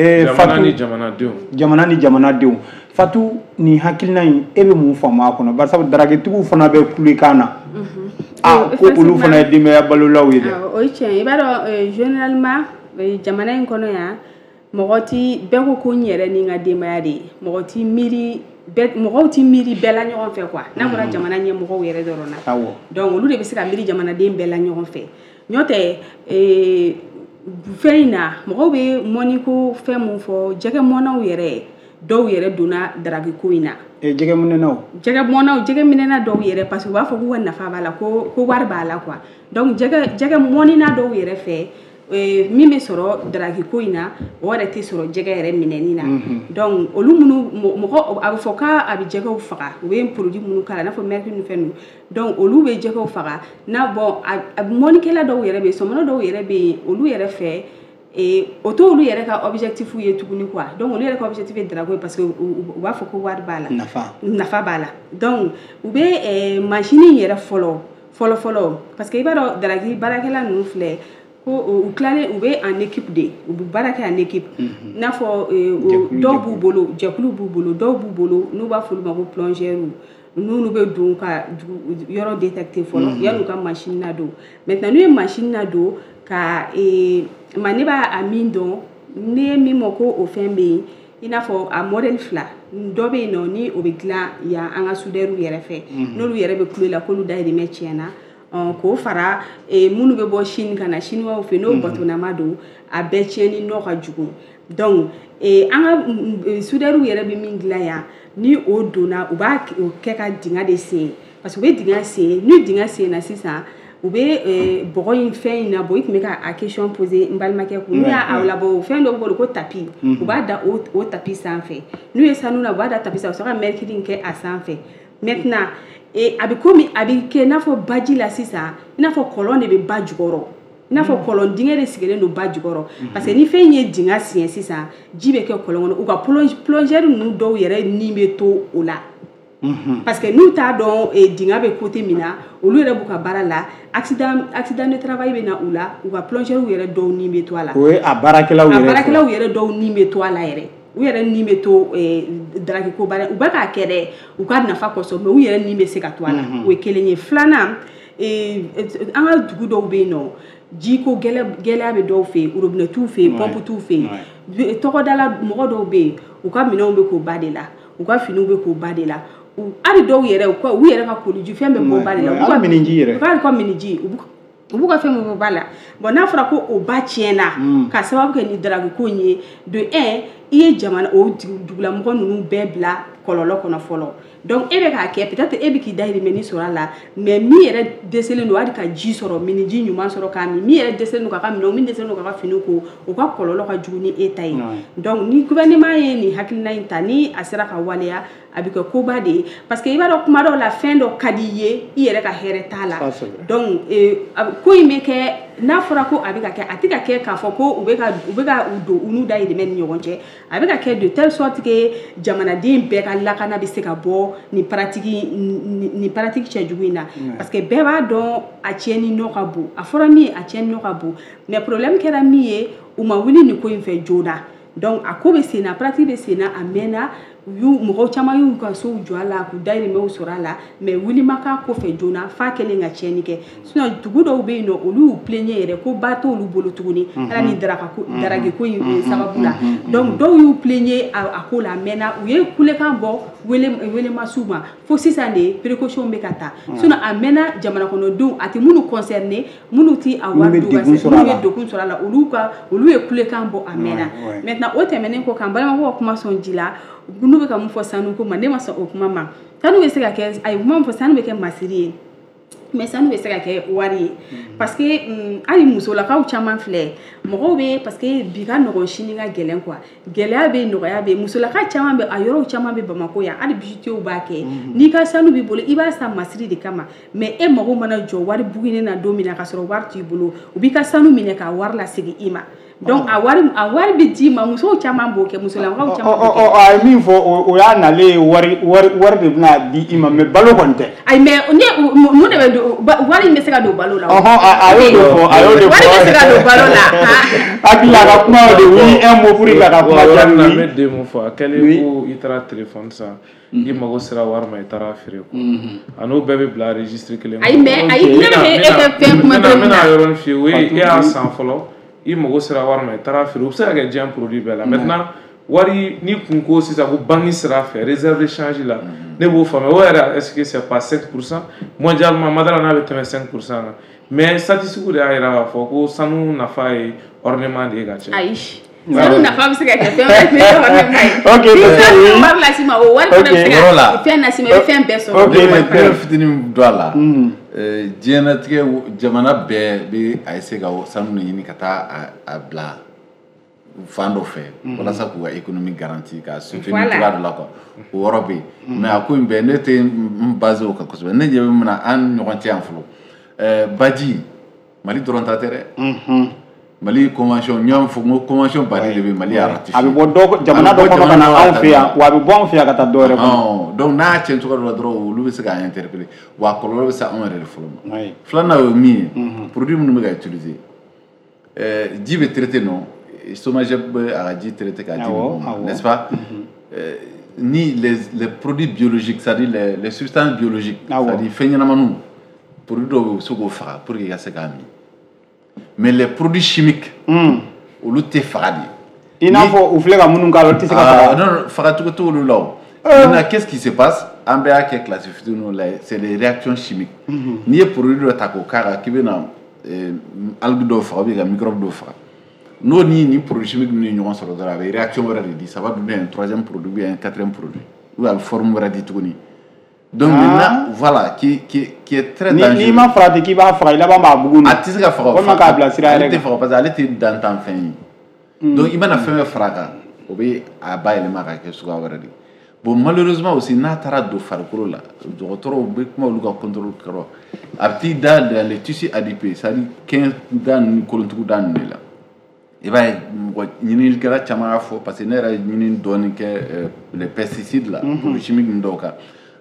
jamana ni jamanadenw Fatou ni hakilina in e bɛ mun faamu a kɔnɔ barisa draguetigiw fana bɛ kulekan na ko olu fana ye denbaya balolaw ye dɛ o ye tiɲɛ i b'a dɔn généralement jamana in kɔnɔ yan mɔgɔ ti bɛɛ ko ko n yɛrɛ ni n ka denbaya de ye mɔgɔw ti miiri bɛɛ la ɲɔgɔn fɛ quoi n'a fɔra jamana ɲɛmɔgɔw yɛrɛ dɔrɔn na donc olu de bɛ se ka miiri jamanaden bɛɛ la ɲɔgɔn fɛ n'o tɛ fɛn in na mɔgɔw bɛ mɔni ko fɛn mun fɔ jɛgɛ mɔnaw yɛrɛ dɔw yɛrɛ donna drague ko in na jɛgɛ minɛna dɔw yɛrɛ parce que u b'a fɔ k'u ka nafa b'a la ko wari b'a la quoi donc jɛgɛ mɔnina dɔw yɛrɛ fɛ min bɛ sɔrɔ drague ko in na o yɛrɛ tɛ sɔrɔ jɛgɛ yɛrɛ minɛni na donc olu minnu mɔgɔ a bɛ fɔ k'a bɛ jɛgɛw faga u bɛ produit minnu k'a la i n'a fɔ mercure ni fɛn ninnu donc olu bɛ jɛgɛw faga n'a bɔ a mɔnikɛla dɔw yɛrɛ bɛ yen sɔmɔnɔ dɔw yɛrɛ bɛ yen olu yɛrɛ fɛ o to olu yɛrɛ ka objectif ye tuguni quoi donc olu yɛrɛ ka objectif ye drague parce que u b'a fɔ ko wari b'a la nafa b'a la donc u bɛ machine yɛrɛ fɔlɔ parce que i b'a dɔn drague baarakɛla ninnu filɛ ko u tilalen u bɛ en équipe de u bɛ baara kɛ en équipe n'a fɔ dɔw b'u bolo jɛkulu b'u bolo dɔw b'u bolo n'u b'a fɔ olu ma ko plongeurs n'olu bɛ don ka yɔrɔ détecter fɔlɔ yanni u ka machine nadon maintenant n'u ye machine nadon ka ne b'a min dɔn ne ye min mɔ ko o fɛn bɛ yen i n'a fɔ a modèle 2 dɔ bɛ yen nɔ ni o bɛ dilan yan an ka soudeurs yɛrɛ fɛ n'olu yɛrɛ bɛ kulo la k'olu dayirimɛ tiɲɛna k'o fara minnu bɛ bɔ Chine ka na chinois fɛ n'o batonama don a bɛɛ tiɲɛni nɔ ka jugu donc an ka soudeurs yɛrɛ bɛ min dilan yan ni o donna u b'a kɛ ka dingɛ de sen parce que u bɛ dingɛ sen ni dingɛ sen na sisan u bɛ bɔgɔ in fɛn in na bɔ i tun bɛ ka question poser n balimakɛ kun n'u y'a labɔ fɛn dɔ b'o ko tapis u b'a da o tapis sanfɛ n'u ye sanu na u b'a da tapis sanfɛ u bɛ se ka mercure in kɛ a sanfɛ maintenant a bɛ komi a bɛ kɛ i n'a fɔ baji la sisan i n'a fɔ kɔlɔn de bɛ ba jukɔrɔ i n'a fɔ kɔlɔn dingɛ de sigilen don ba jukɔrɔ parce que ni fɛn ye dingɛ siɲɛ sisan ji bɛ kɛ kɔlɔn kɔnɔ u ka plongeurs ninnu dɔw yɛrɛ ni bɛ to o la parce que n'u t'a dɔn dinga bɛ côté min na olu yɛrɛ b'u ka baara la accident de travail bɛ na u la u ka plongeurs yɛrɛ dɔw ni bɛ to a la o ye a baarakɛlaw yɛrɛ dɔw ni bɛ to a la yɛrɛ u yɛrɛ ni bɛ to daraki ko baara u bɛ k'a kɛ dɛ u ka nafa kosɔn mais u yɛrɛ ni bɛ se ka to a la o ye kelen ye filanan an ka dugu dɔw bɛ yen nɔ jiko gɛlɛya bɛ dɔw fɛ yen robinet t'u fɛ yen pompe t'u fɛ yen tɔgɔdala mɔgɔ dɔw bɛ yen u ka minɛnw bɛ k'o ba de la u ka finiw bɛ k'o ba de la hali dɔw yɛrɛ u yɛrɛ ka koliji fɛn bɛ bɔ ba de la u ka miniji u b'u ka fɛn bɛ bɔ ba la bon n'a fɔra ko o ba tiɲɛna ka sababu kɛ ni daragiko in ye de un i ye jamana o dugulamɔgɔ ninnu bɛɛ bila kɔlɔlɔ kɔnɔ fɔlɔ donc e bɛ k'a kɛ peut-être e bɛ k'i dahirimɛ ni sɔrɔ a la mais min yɛrɛ dɛsɛlen don hali ka ji sɔrɔ miniji ɲuman sɔrɔ k'a min min yɛrɛ dɛsɛlen don k'a ka minɛnw min dɛsɛlen don k'a ka finiw ko o ka kɔlɔlɔ ka jugu ni e ta ye donc ni gouvernement ye nin hakilina in ta ni a sera ka waleya a bɛ kɛ koba de ye parce que i b'a dɔn kuma dɔw la fɛn dɔ ka di i ye i yɛrɛ ka hɛrɛ t'a la donc ko in bɛ kɛ n'a fɔra ko a bɛ ka kɛ a tɛ ka kɛ k'a fɔ ko u bɛ ka u don u n'u dahirimɛ ni ɲɔgɔn cɛ a bɛ ka kɛ de telle sorte que jamanaden bɛɛ ka lakana bɛ se ka bɔ nin pratique cɛjugu in na parce que bɛɛ b'a dɔn a tiɲɛni nɔ ka bon a fɔra min ye a tiɲɛni nɔ ka bon mais problème kɛra min ye u ma wuli nin ko in fɛ joona donc a ko bɛ sen na pratique bɛ sen na a mɛnna mɔgɔ caman y'u ka sow jɔ a la k'u dahirimɛw sɔrɔ a la mais wuli ma k'a kɔfɛ joona f'a kɛlen ka tiɲɛni kɛ sinon dugu dɔw bɛ yen nɔ olu y'u plaigner yɛrɛ ko ba t'olu bolo tuguni ala ni daragiko in sababu la donc dɔw y'u plaigner a ko la a mɛnna u ye kulekan bɔ welemasiw ma fo sisan de précaution bɛ ka ta sinon a mɛnna jamana kɔnɔdenw a tɛ minnu concerné minnu tɛ a wari dun minnu bɛ degun sɔrɔ a la olu ye kulekan bɔ a mɛnna maintenant o tɛmɛnen kɔ kan balimakɛw ka kuma sɔn ji la n'u bɛ ka mun fɔ sanu ko ma ne ma sɔn o kuma ma sanu bɛ se ka kɛ a ye kuma min fɔ sanu bɛ kɛ masiri ye mais sanu bɛ se ka kɛ wari ye parce que hali musolakaw caman filɛ mɔgɔw bɛ parce que bi ka nɔgɔn sini ka gɛlɛn quoi gɛlɛya bɛ nɔgɔya bɛ musolaka caman bɛ a yɔrɔw caman bɛ Bamakɔ yan hali bijouteries b'a kɛ n'i ka sanu b'i bolo i b'a san masiri de kama mais e mago mana jɔ wari buginen na don min na ka sɔrɔ wari t'i bolo u b'i ka sanu minɛ ka wari lasegin i ma donc a wari bɛ d'i ma musow caman b'o kɛ musolakaw caman b'o kɛ a ye min fɔ o y'a nalen wari de bɛna di i ma mais balo kɔni tɛ ayi mais mun de bɛ don wari bɛ se ka don balo la a y'o de fɔ wari bɛ se ka don balo la hakili a ka kuma de wuli un mot pour ka kuma jaabi n bɛ den mun fɔ a kɛlen ko i taara téléphone san i mago sera wari ma i taara feere ko a n'o bɛɛ bɛ bila registre kelen ayi mais ayi ne bɛ e kɛ fɛn kuma dɔ min na n bɛna yɔrɔnin f'i ye o ye e y'a san fɔlɔ i mago sera wari ma i taara feere o bɛ se ka kɛ diɲɛ produit bɛɛ la maintenant wari ni kun ko sisan ko banque sira fɛ réserve de change la ne b'o faamuya o yɛrɛ est-ce que c'est pas 5% mondialement madala n'a bɛ tɛmɛ 5% kan mais statistique de y'a yira k'a fɔ ko sanu nafa ye ornement de ye ka caya ayi sanu nafa bɛ se ka kɛ fɛn wɛrɛ min ye ornement ye ni wari lasi ma o wari fana bɛ se ka fɛn lasi ma i bɛ fɛn bɛɛ sɔrɔ ne fitinin don a la diɲɛlatigɛ jamana bɛɛ bɛ a essayer ka sanu de ɲini ka taa a bila fan dɔ fɛ walasa k'u ka économie garantie ka soutenir cogoya dɔ la quoi o yɔrɔ bɛ yen mais a ko in bɛɛ ne tɛ n basé o kan kosɛbɛ ne ɲɛ bɛ min na an ɲɔgɔn cɛ yan fɔlɔ baji Mali dɔrɔn ta tɛ dɛ Mali convention ɲɔgɔn fɔ n ko convention bali de bɛ Mali a ratifié a bɛ bɔ jamana dɔ kɔnɔ ka na anw fɛ yan wa a bɛ bɔ anw fɛ yan ka taa dɔ wɛrɛ kɔnɔ donc n'a cɛn cogo dɔ la dɔrɔn olu bɛ se k'a interpeller wa a kɔlɔlɔ bɛ se anw yɛrɛ de fɔlɔ ma filanan o ye min ye produit minnu bɛ ka utiliser ji bɛ traité non chômage bɛ a ka ji traité k'a di mɔgɔw ma n'est-ce pas ni les produits biologiques c'est-à-dire les substances biologiques c'est-à-dire fɛn ɲɛnamaninw produit dɔw bɛ yen u bɛ se k'o faga pour que i ka se k'a min mais les produits chimiques olu tɛ faga de i n'a fɔ u filɛ ka minnu k'a la olu tɛ se ka faga non fagacogo t'olu la o maintenant qu'est-ce qui se passe an bɛɛ y'a kɛ classe fitininw la c'est les réactions chimiques n'i ye produit dɔ ta k'o k'a kan k'i bɛna algues dɔw faga ou bien ka microbe dɔw faga n'o ni produit chimique ninnu ye ɲɔgɔn sɔrɔ dɔrɔn a bɛ réaction wɛrɛ de di ça va donner un troisième produit ou bien un quatrième produit ou bien a bɛ forme wɛrɛ di tuguni donc maintenant voilà qui est très dangereux n'i ma farati k'i b'a faga i laban b'a bugu a tɛ se ka faga walima k'a bila sira yɛrɛ ale tɛ faga parce que ale tɛ dantan fɛn ye donc i mana fɛn fɛn fara a kan o bɛ a bayɛlɛma ka kɛ suguya wɛrɛ de bon malheureusement aussi n'a taara don farikolo la dɔgɔtɔrɔw bɛ kuma olu ka contrôle kɔrɔ a bɛ t'i da dans les tissus adipeux c'est-à-dire kɛn da ninnu kolontugu da ninnu de la i b'a ye mɔgɔ ɲininikɛla caman y'a fɔ parce que ne yɛrɛ ye ɲinini dɔɔni kɛ les pesticides la produits chimiques ninnu dɔw kan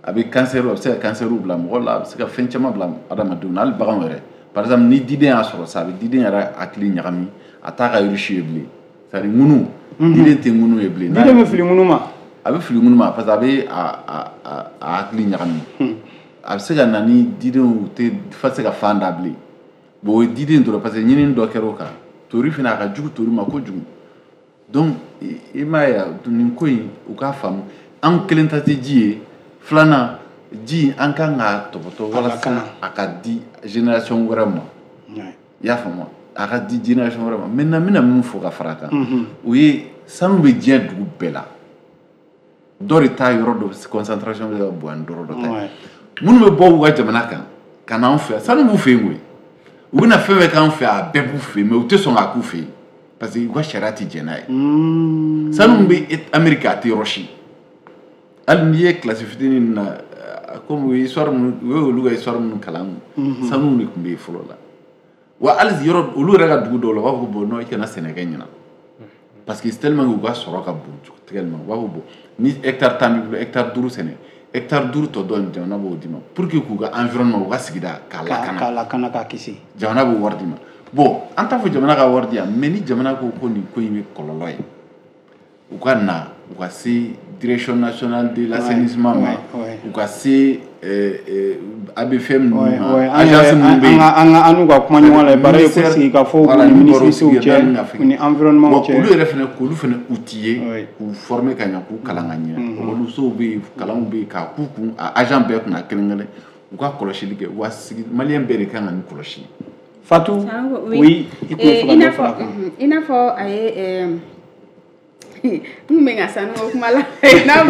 a bɛ cancer a bɛ se ka cancer bila mɔgɔ la a bɛ se ka fɛn caman bila adamadenw na hali baganw yɛrɛ par exemple ni diden y'a sɔrɔ sa a bɛ diden yɛrɛ hakili ɲagami a t'a ka riche ye bilen c'est à dire ŋunu diden tɛ ŋunu ye bilen diden bɛ fili ŋunu ma a bɛ fili ŋunu ma parce que a bɛ a hakili ɲagami a bɛ se ka na ni didenw tɛ fa se ka fan da bilen bon o ye diden dɔrɔn parce que ɲinini dɔ kɛra o kan tori fana a ka jugu tori ma kojugu donc i m'a ye nin ko in u k'a faamu an kelen ta tɛ ji ye filanan ji an kan ka tɔbɔtɔ walasa a ka di génération wɛrɛ ma i y'a faamu a ka di génération wɛrɛ ma maintenant n bɛna min fɔ ka fara a kan o ye sanu bɛ diɲɛ dugu bɛɛ la dɔ de taa yɔrɔ dɔ concentration bɛ ka bon ani dɔrɔ dɔ ta ye minnu bɛ bɔ u ka jamana kan ka na an fɛ yan sanu b'u fɛ yen koyi u bɛna fɛn fɛn k'an fɛ yan a bɛɛ b'u fɛ yen mais u tɛ sɔn k'a k'u fɛ yen parce que u ka sariya tɛ jɛn n'a ye sanu bɛ Amérique a tɛ yɔrɔ si hali n'i ye kilasi fitinin na comme u ye histoire minnu u ye olu ka histoire minnu kalan sanu de tun bɛ yen fɔlɔ la wa hali yɔrɔ olu yɛrɛ ka dugu dɔw la u b'a fɔ bon non i kana sɛnɛ kɛ ɲinan parce que tellement que u ka sɔrɔ ka bon tellement u b'a fɔ bon ni hectare 10 b'i bolo hectare 5 sɛnɛ hectare 5 tɔ dɔn jamana b'o d'i ma pour que k'u ka environnement u ka sigida k'a lakana k'a kisi jamana b'o wari d'i ma bon an t'a fɔ jamana ka wari di yan mais ni jamana ko ko nin ko in bɛ kɔlɔlɔ ye u ka na u ka se direction nationale de l'assainissement ma u ka se ABFM ninnu ma agence minnu bɛ yen an n'u ka kuma ɲɔgɔn la baara ye ko sigi ka fɔ u ni minisiriw cɛ u ni environnement cɛ olu yɛrɛ fana k'olu fana outiller k'u former ka ɲɛ k'u kalan ka ɲɛ olu sow bɛ yen kalanw bɛ yen k'a k'u kun a agent bɛɛ kunna kelen-kelen u ka kɔlɔsili kɛ wa maliyɛn bɛɛ de kan ka nin kɔlɔsi Fatou oui i n'a fɔ a ye mun bɛ ka sanu o kuma la i n'a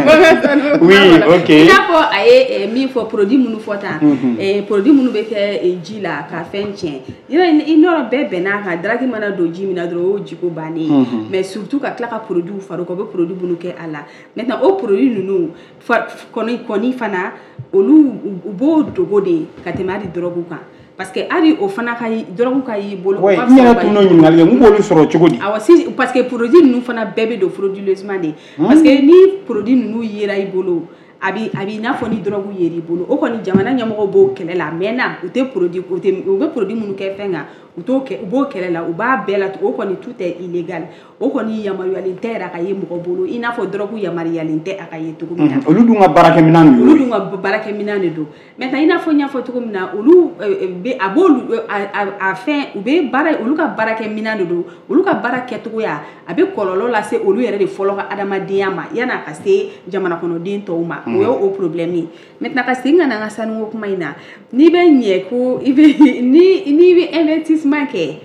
fɔ a ye min fɔ produit minnu fɔ tan produit minnu bɛ kɛ ji la ka fɛn tiɲɛ i nɔrɔ bɛɛ bɛn'a kan daraki mana don ji min na dɔrɔn o jiko bannen mais surtout ka tila ka produit fara o kan u bɛ produit minnu kɛ a la maintenant o produit ninnu kɔni fana olu u b'o dogo de ka tɛmɛ hali drogue kan parce que hali o fana ka drogue ka y'i bolo i yɛrɛ tun n'o ɲininkali kɛ mun b'olu sɔrɔ cogo di awɔ si parce que produit ninnu fana bɛɛ bɛ don frauduleusement de parce que ni produit ninnu yera i bolo a b'i n'a fɔ ni drogue yera i bolo o kɔni jamana ɲɛmɔgɔw b'o kɛlɛ la maintenant u bɛ produit minnu kɛ fɛn kan u b'o kɛlɛ la u b'a bɛɛ la o kɔni tout est illégal o kɔni yamaruyalen tɛ yɛrɛ a ka ye mɔgɔ bolo i n'a fɔ drogue yamaruyalen tɛ a ka ye cogo min na olu dun ka baarakɛminɛn de don olu dun ka baarakɛminɛn de don maintenant i n'a fɔ n y'a fɔ cogo min na olu a b'olu a fɛn u bɛ baara olu ka baarakɛminɛn de don olu ka baara kɛcogoya a bɛ kɔlɔlɔ lase olu yɛrɛ de fɔlɔ ka adamadenya ma yan'a ka se jamana kɔnɔden tɔw ma o ye o problème ye maintenant ka segin ka na an ka sanuko kuma in na n'i bɛ ɲɛ ko n'i bɛ investissement kɛ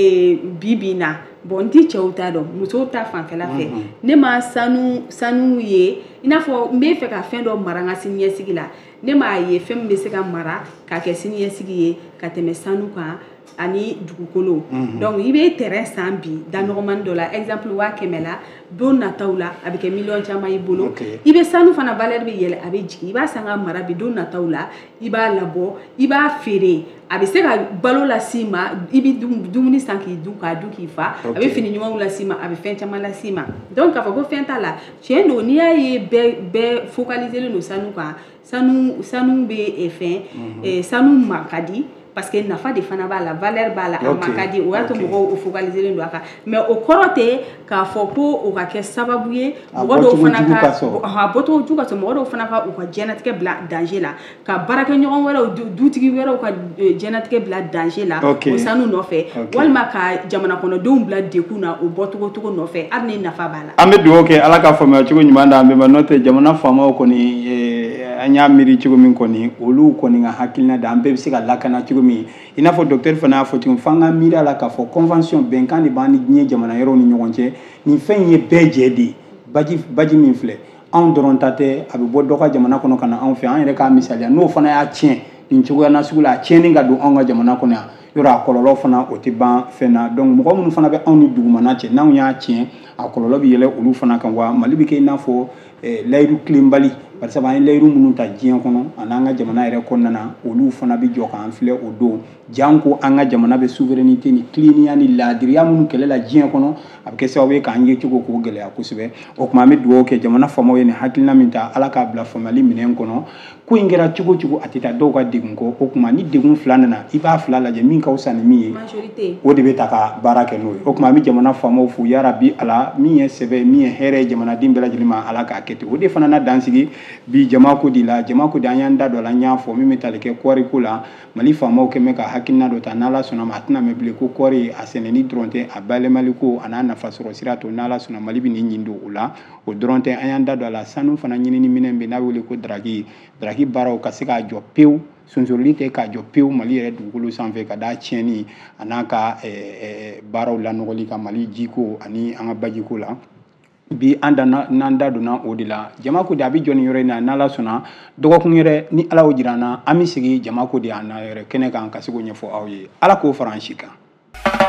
bi na bon n ti cɛw t'a dɔn musow ta fanfɛla fɛ ne ma sanu ye i n'a fɔ n bɛ fɛ ka fɛn dɔ mara n ka siniɲɛsigi la ne m'a ye fɛn min bɛ se ka mara k'a kɛ siniɲɛsigi ye ka tɛmɛ sanu kan ani dugukolo donc i bɛ terrain san bi da nɔgɔmani dɔ la exemple 500 la don nataw la a bɛ kɛ miliyɔn caman i bolo i bɛ sanu fana valeur bɛ yɛlɛ a bɛ jigin i b'a san ka mara bi don nataw la i b'a labɔ i b'a feere a bɛ se ka balo las'i ma i bɛ dumuni san k'i dun k'a dun k'i fa a bɛ fini ɲumanw las'i ma a bɛ fɛn caman las'i ma donc k'a fɔ ko fɛn t'a la tiɲɛ don n'i y'a ye bɛɛ focaliser don sanu kan sanu bɛ fɛn sanu man ka di parce que nafa de fana b'a la valeur b'a la a man ka di o y'a to mɔgɔw focaliser don a kan mais o kɔrɔ tɛ k'a fɔ ko o ka kɛ sababu ye mɔgɔ dɔw fana ka bɔcogo jugu ka sɔrɔ mɔgɔ dɔw fana ka u ka diɲɛlatigɛ bila danger la ka baarakɛɲɔgɔn wɛrɛw dutigi wɛrɛw ka diɲɛlatigɛ bila danger la o sanu nɔfɛ walima ka jamana kɔnɔdenw bila degun na o bɔcogo nɔfɛ hali ni nafa b'a la. An bɛ dugawu kɛ Ala ka faamuya cogo ɲuman d'an bɛɛ ma n'o tɛ jamana faamaw kɔni an y'a miiri cogo min kɔni olu kɔni ka hakilina de an bɛɛ bɛ se ka lakana cogo min i n'a fɔ docteur fana y'a fɔ cogo min f'an ka miiri a la k'a fɔ convention bɛnkan de b'an ni diɲɛ jamana yɔrɔw ni ɲɔgɔn cɛ nin fɛn in ye bɛɛ jɛ de ye baji min filɛ anw dɔrɔn ta tɛ a bɛ bɔ dɔ ka jamana kɔnɔ ka na anw fɛ an yɛrɛ k'a misaliya n'o fana y'a tiɲɛ nin cogoya nasugu la a tiɲɛni ka don anw ka jamana kɔnɔ yan yɔrɔ a kɔlɔlɔ fana o tɛ ban fɛn na donc mɔgɔ minnu fana bɛ anw ni dugumana cɛ n'anw y'a tiɲɛ a kɔlɔlɔ bɛ yɛlɛ olu fana kan wa Mali bɛ kɛ i n'a fɔ layiru kilenbali parce que an ye layiru minnu ta diɲɛ kɔnɔ ani an ka jamana yɛrɛ kɔnɔna na olu fana bɛ jɔ k'an filɛ o don janko an ka jamana bɛ souveraineté ni tilennenya ni laadiriya minnu kɛlɛla diɲɛ kɔnɔ a bɛ kɛ sababu ye k'an ye cogo k'o gɛlɛya kosɛbɛ o tuma an bɛ dugawu kɛ jamana faamaw ye nin hakilina min ta ala k'a bila faamuyali minɛn kɔnɔ ko in kɛra cogo cogo a tɛ taa dɔw ka degun kɔ o tuma ni degun fila nana i b'a fila lajɛ min ka fisa ni min ye o de bɛ ta ka baara kɛ n'o ye o tuma an bɛ jamana faamaw fo yarabi ala min ye sɛbɛ min ye hɛrɛ ye jamanaden bɛɛ lajɛlen ma ala k'a kɛ ten o de fana na dansigi bi jama ko di la jama ko di an y'an da dɔ la an y'a fɔ min bɛ tali kɛ kɔɔri ko la mali faamaw kɛmɛ ka hakilina dɔ ta n'ala sɔnna ma a tɛna mɛn bilen ko kɔɔri a sɛnɛni dɔrɔn tɛ a bayɛlɛmali ko a n'a nafasɔrɔ sira to n'ala sɔnna mali bɛ nin ɲin don o la o dɔrɔn tɛ an y'an da dɔ a la sanu fana ɲinini minɛn bɛ n'a wele ko daraki baaraw ka se k'a jɔ pewu sonsorili tɛ k'a jɔ pewu mali yɛrɛ dugukolo sanfɛ ka da tiɲɛni a n'a ka baaraw lanɔgɔli ka mali jiko ani an ka bajiko la bi n'an da donna o de la jama ko de a bɛ jɔ nin yɔrɔ in na n'ala sɔnna dɔgɔkun yɛrɛ ni ala y'o jira an na an bɛ segin jama ko de an na yɛrɛ kɛnɛ kan ka se k'o ɲɛfɔ aw ye ala k'o fara an si kan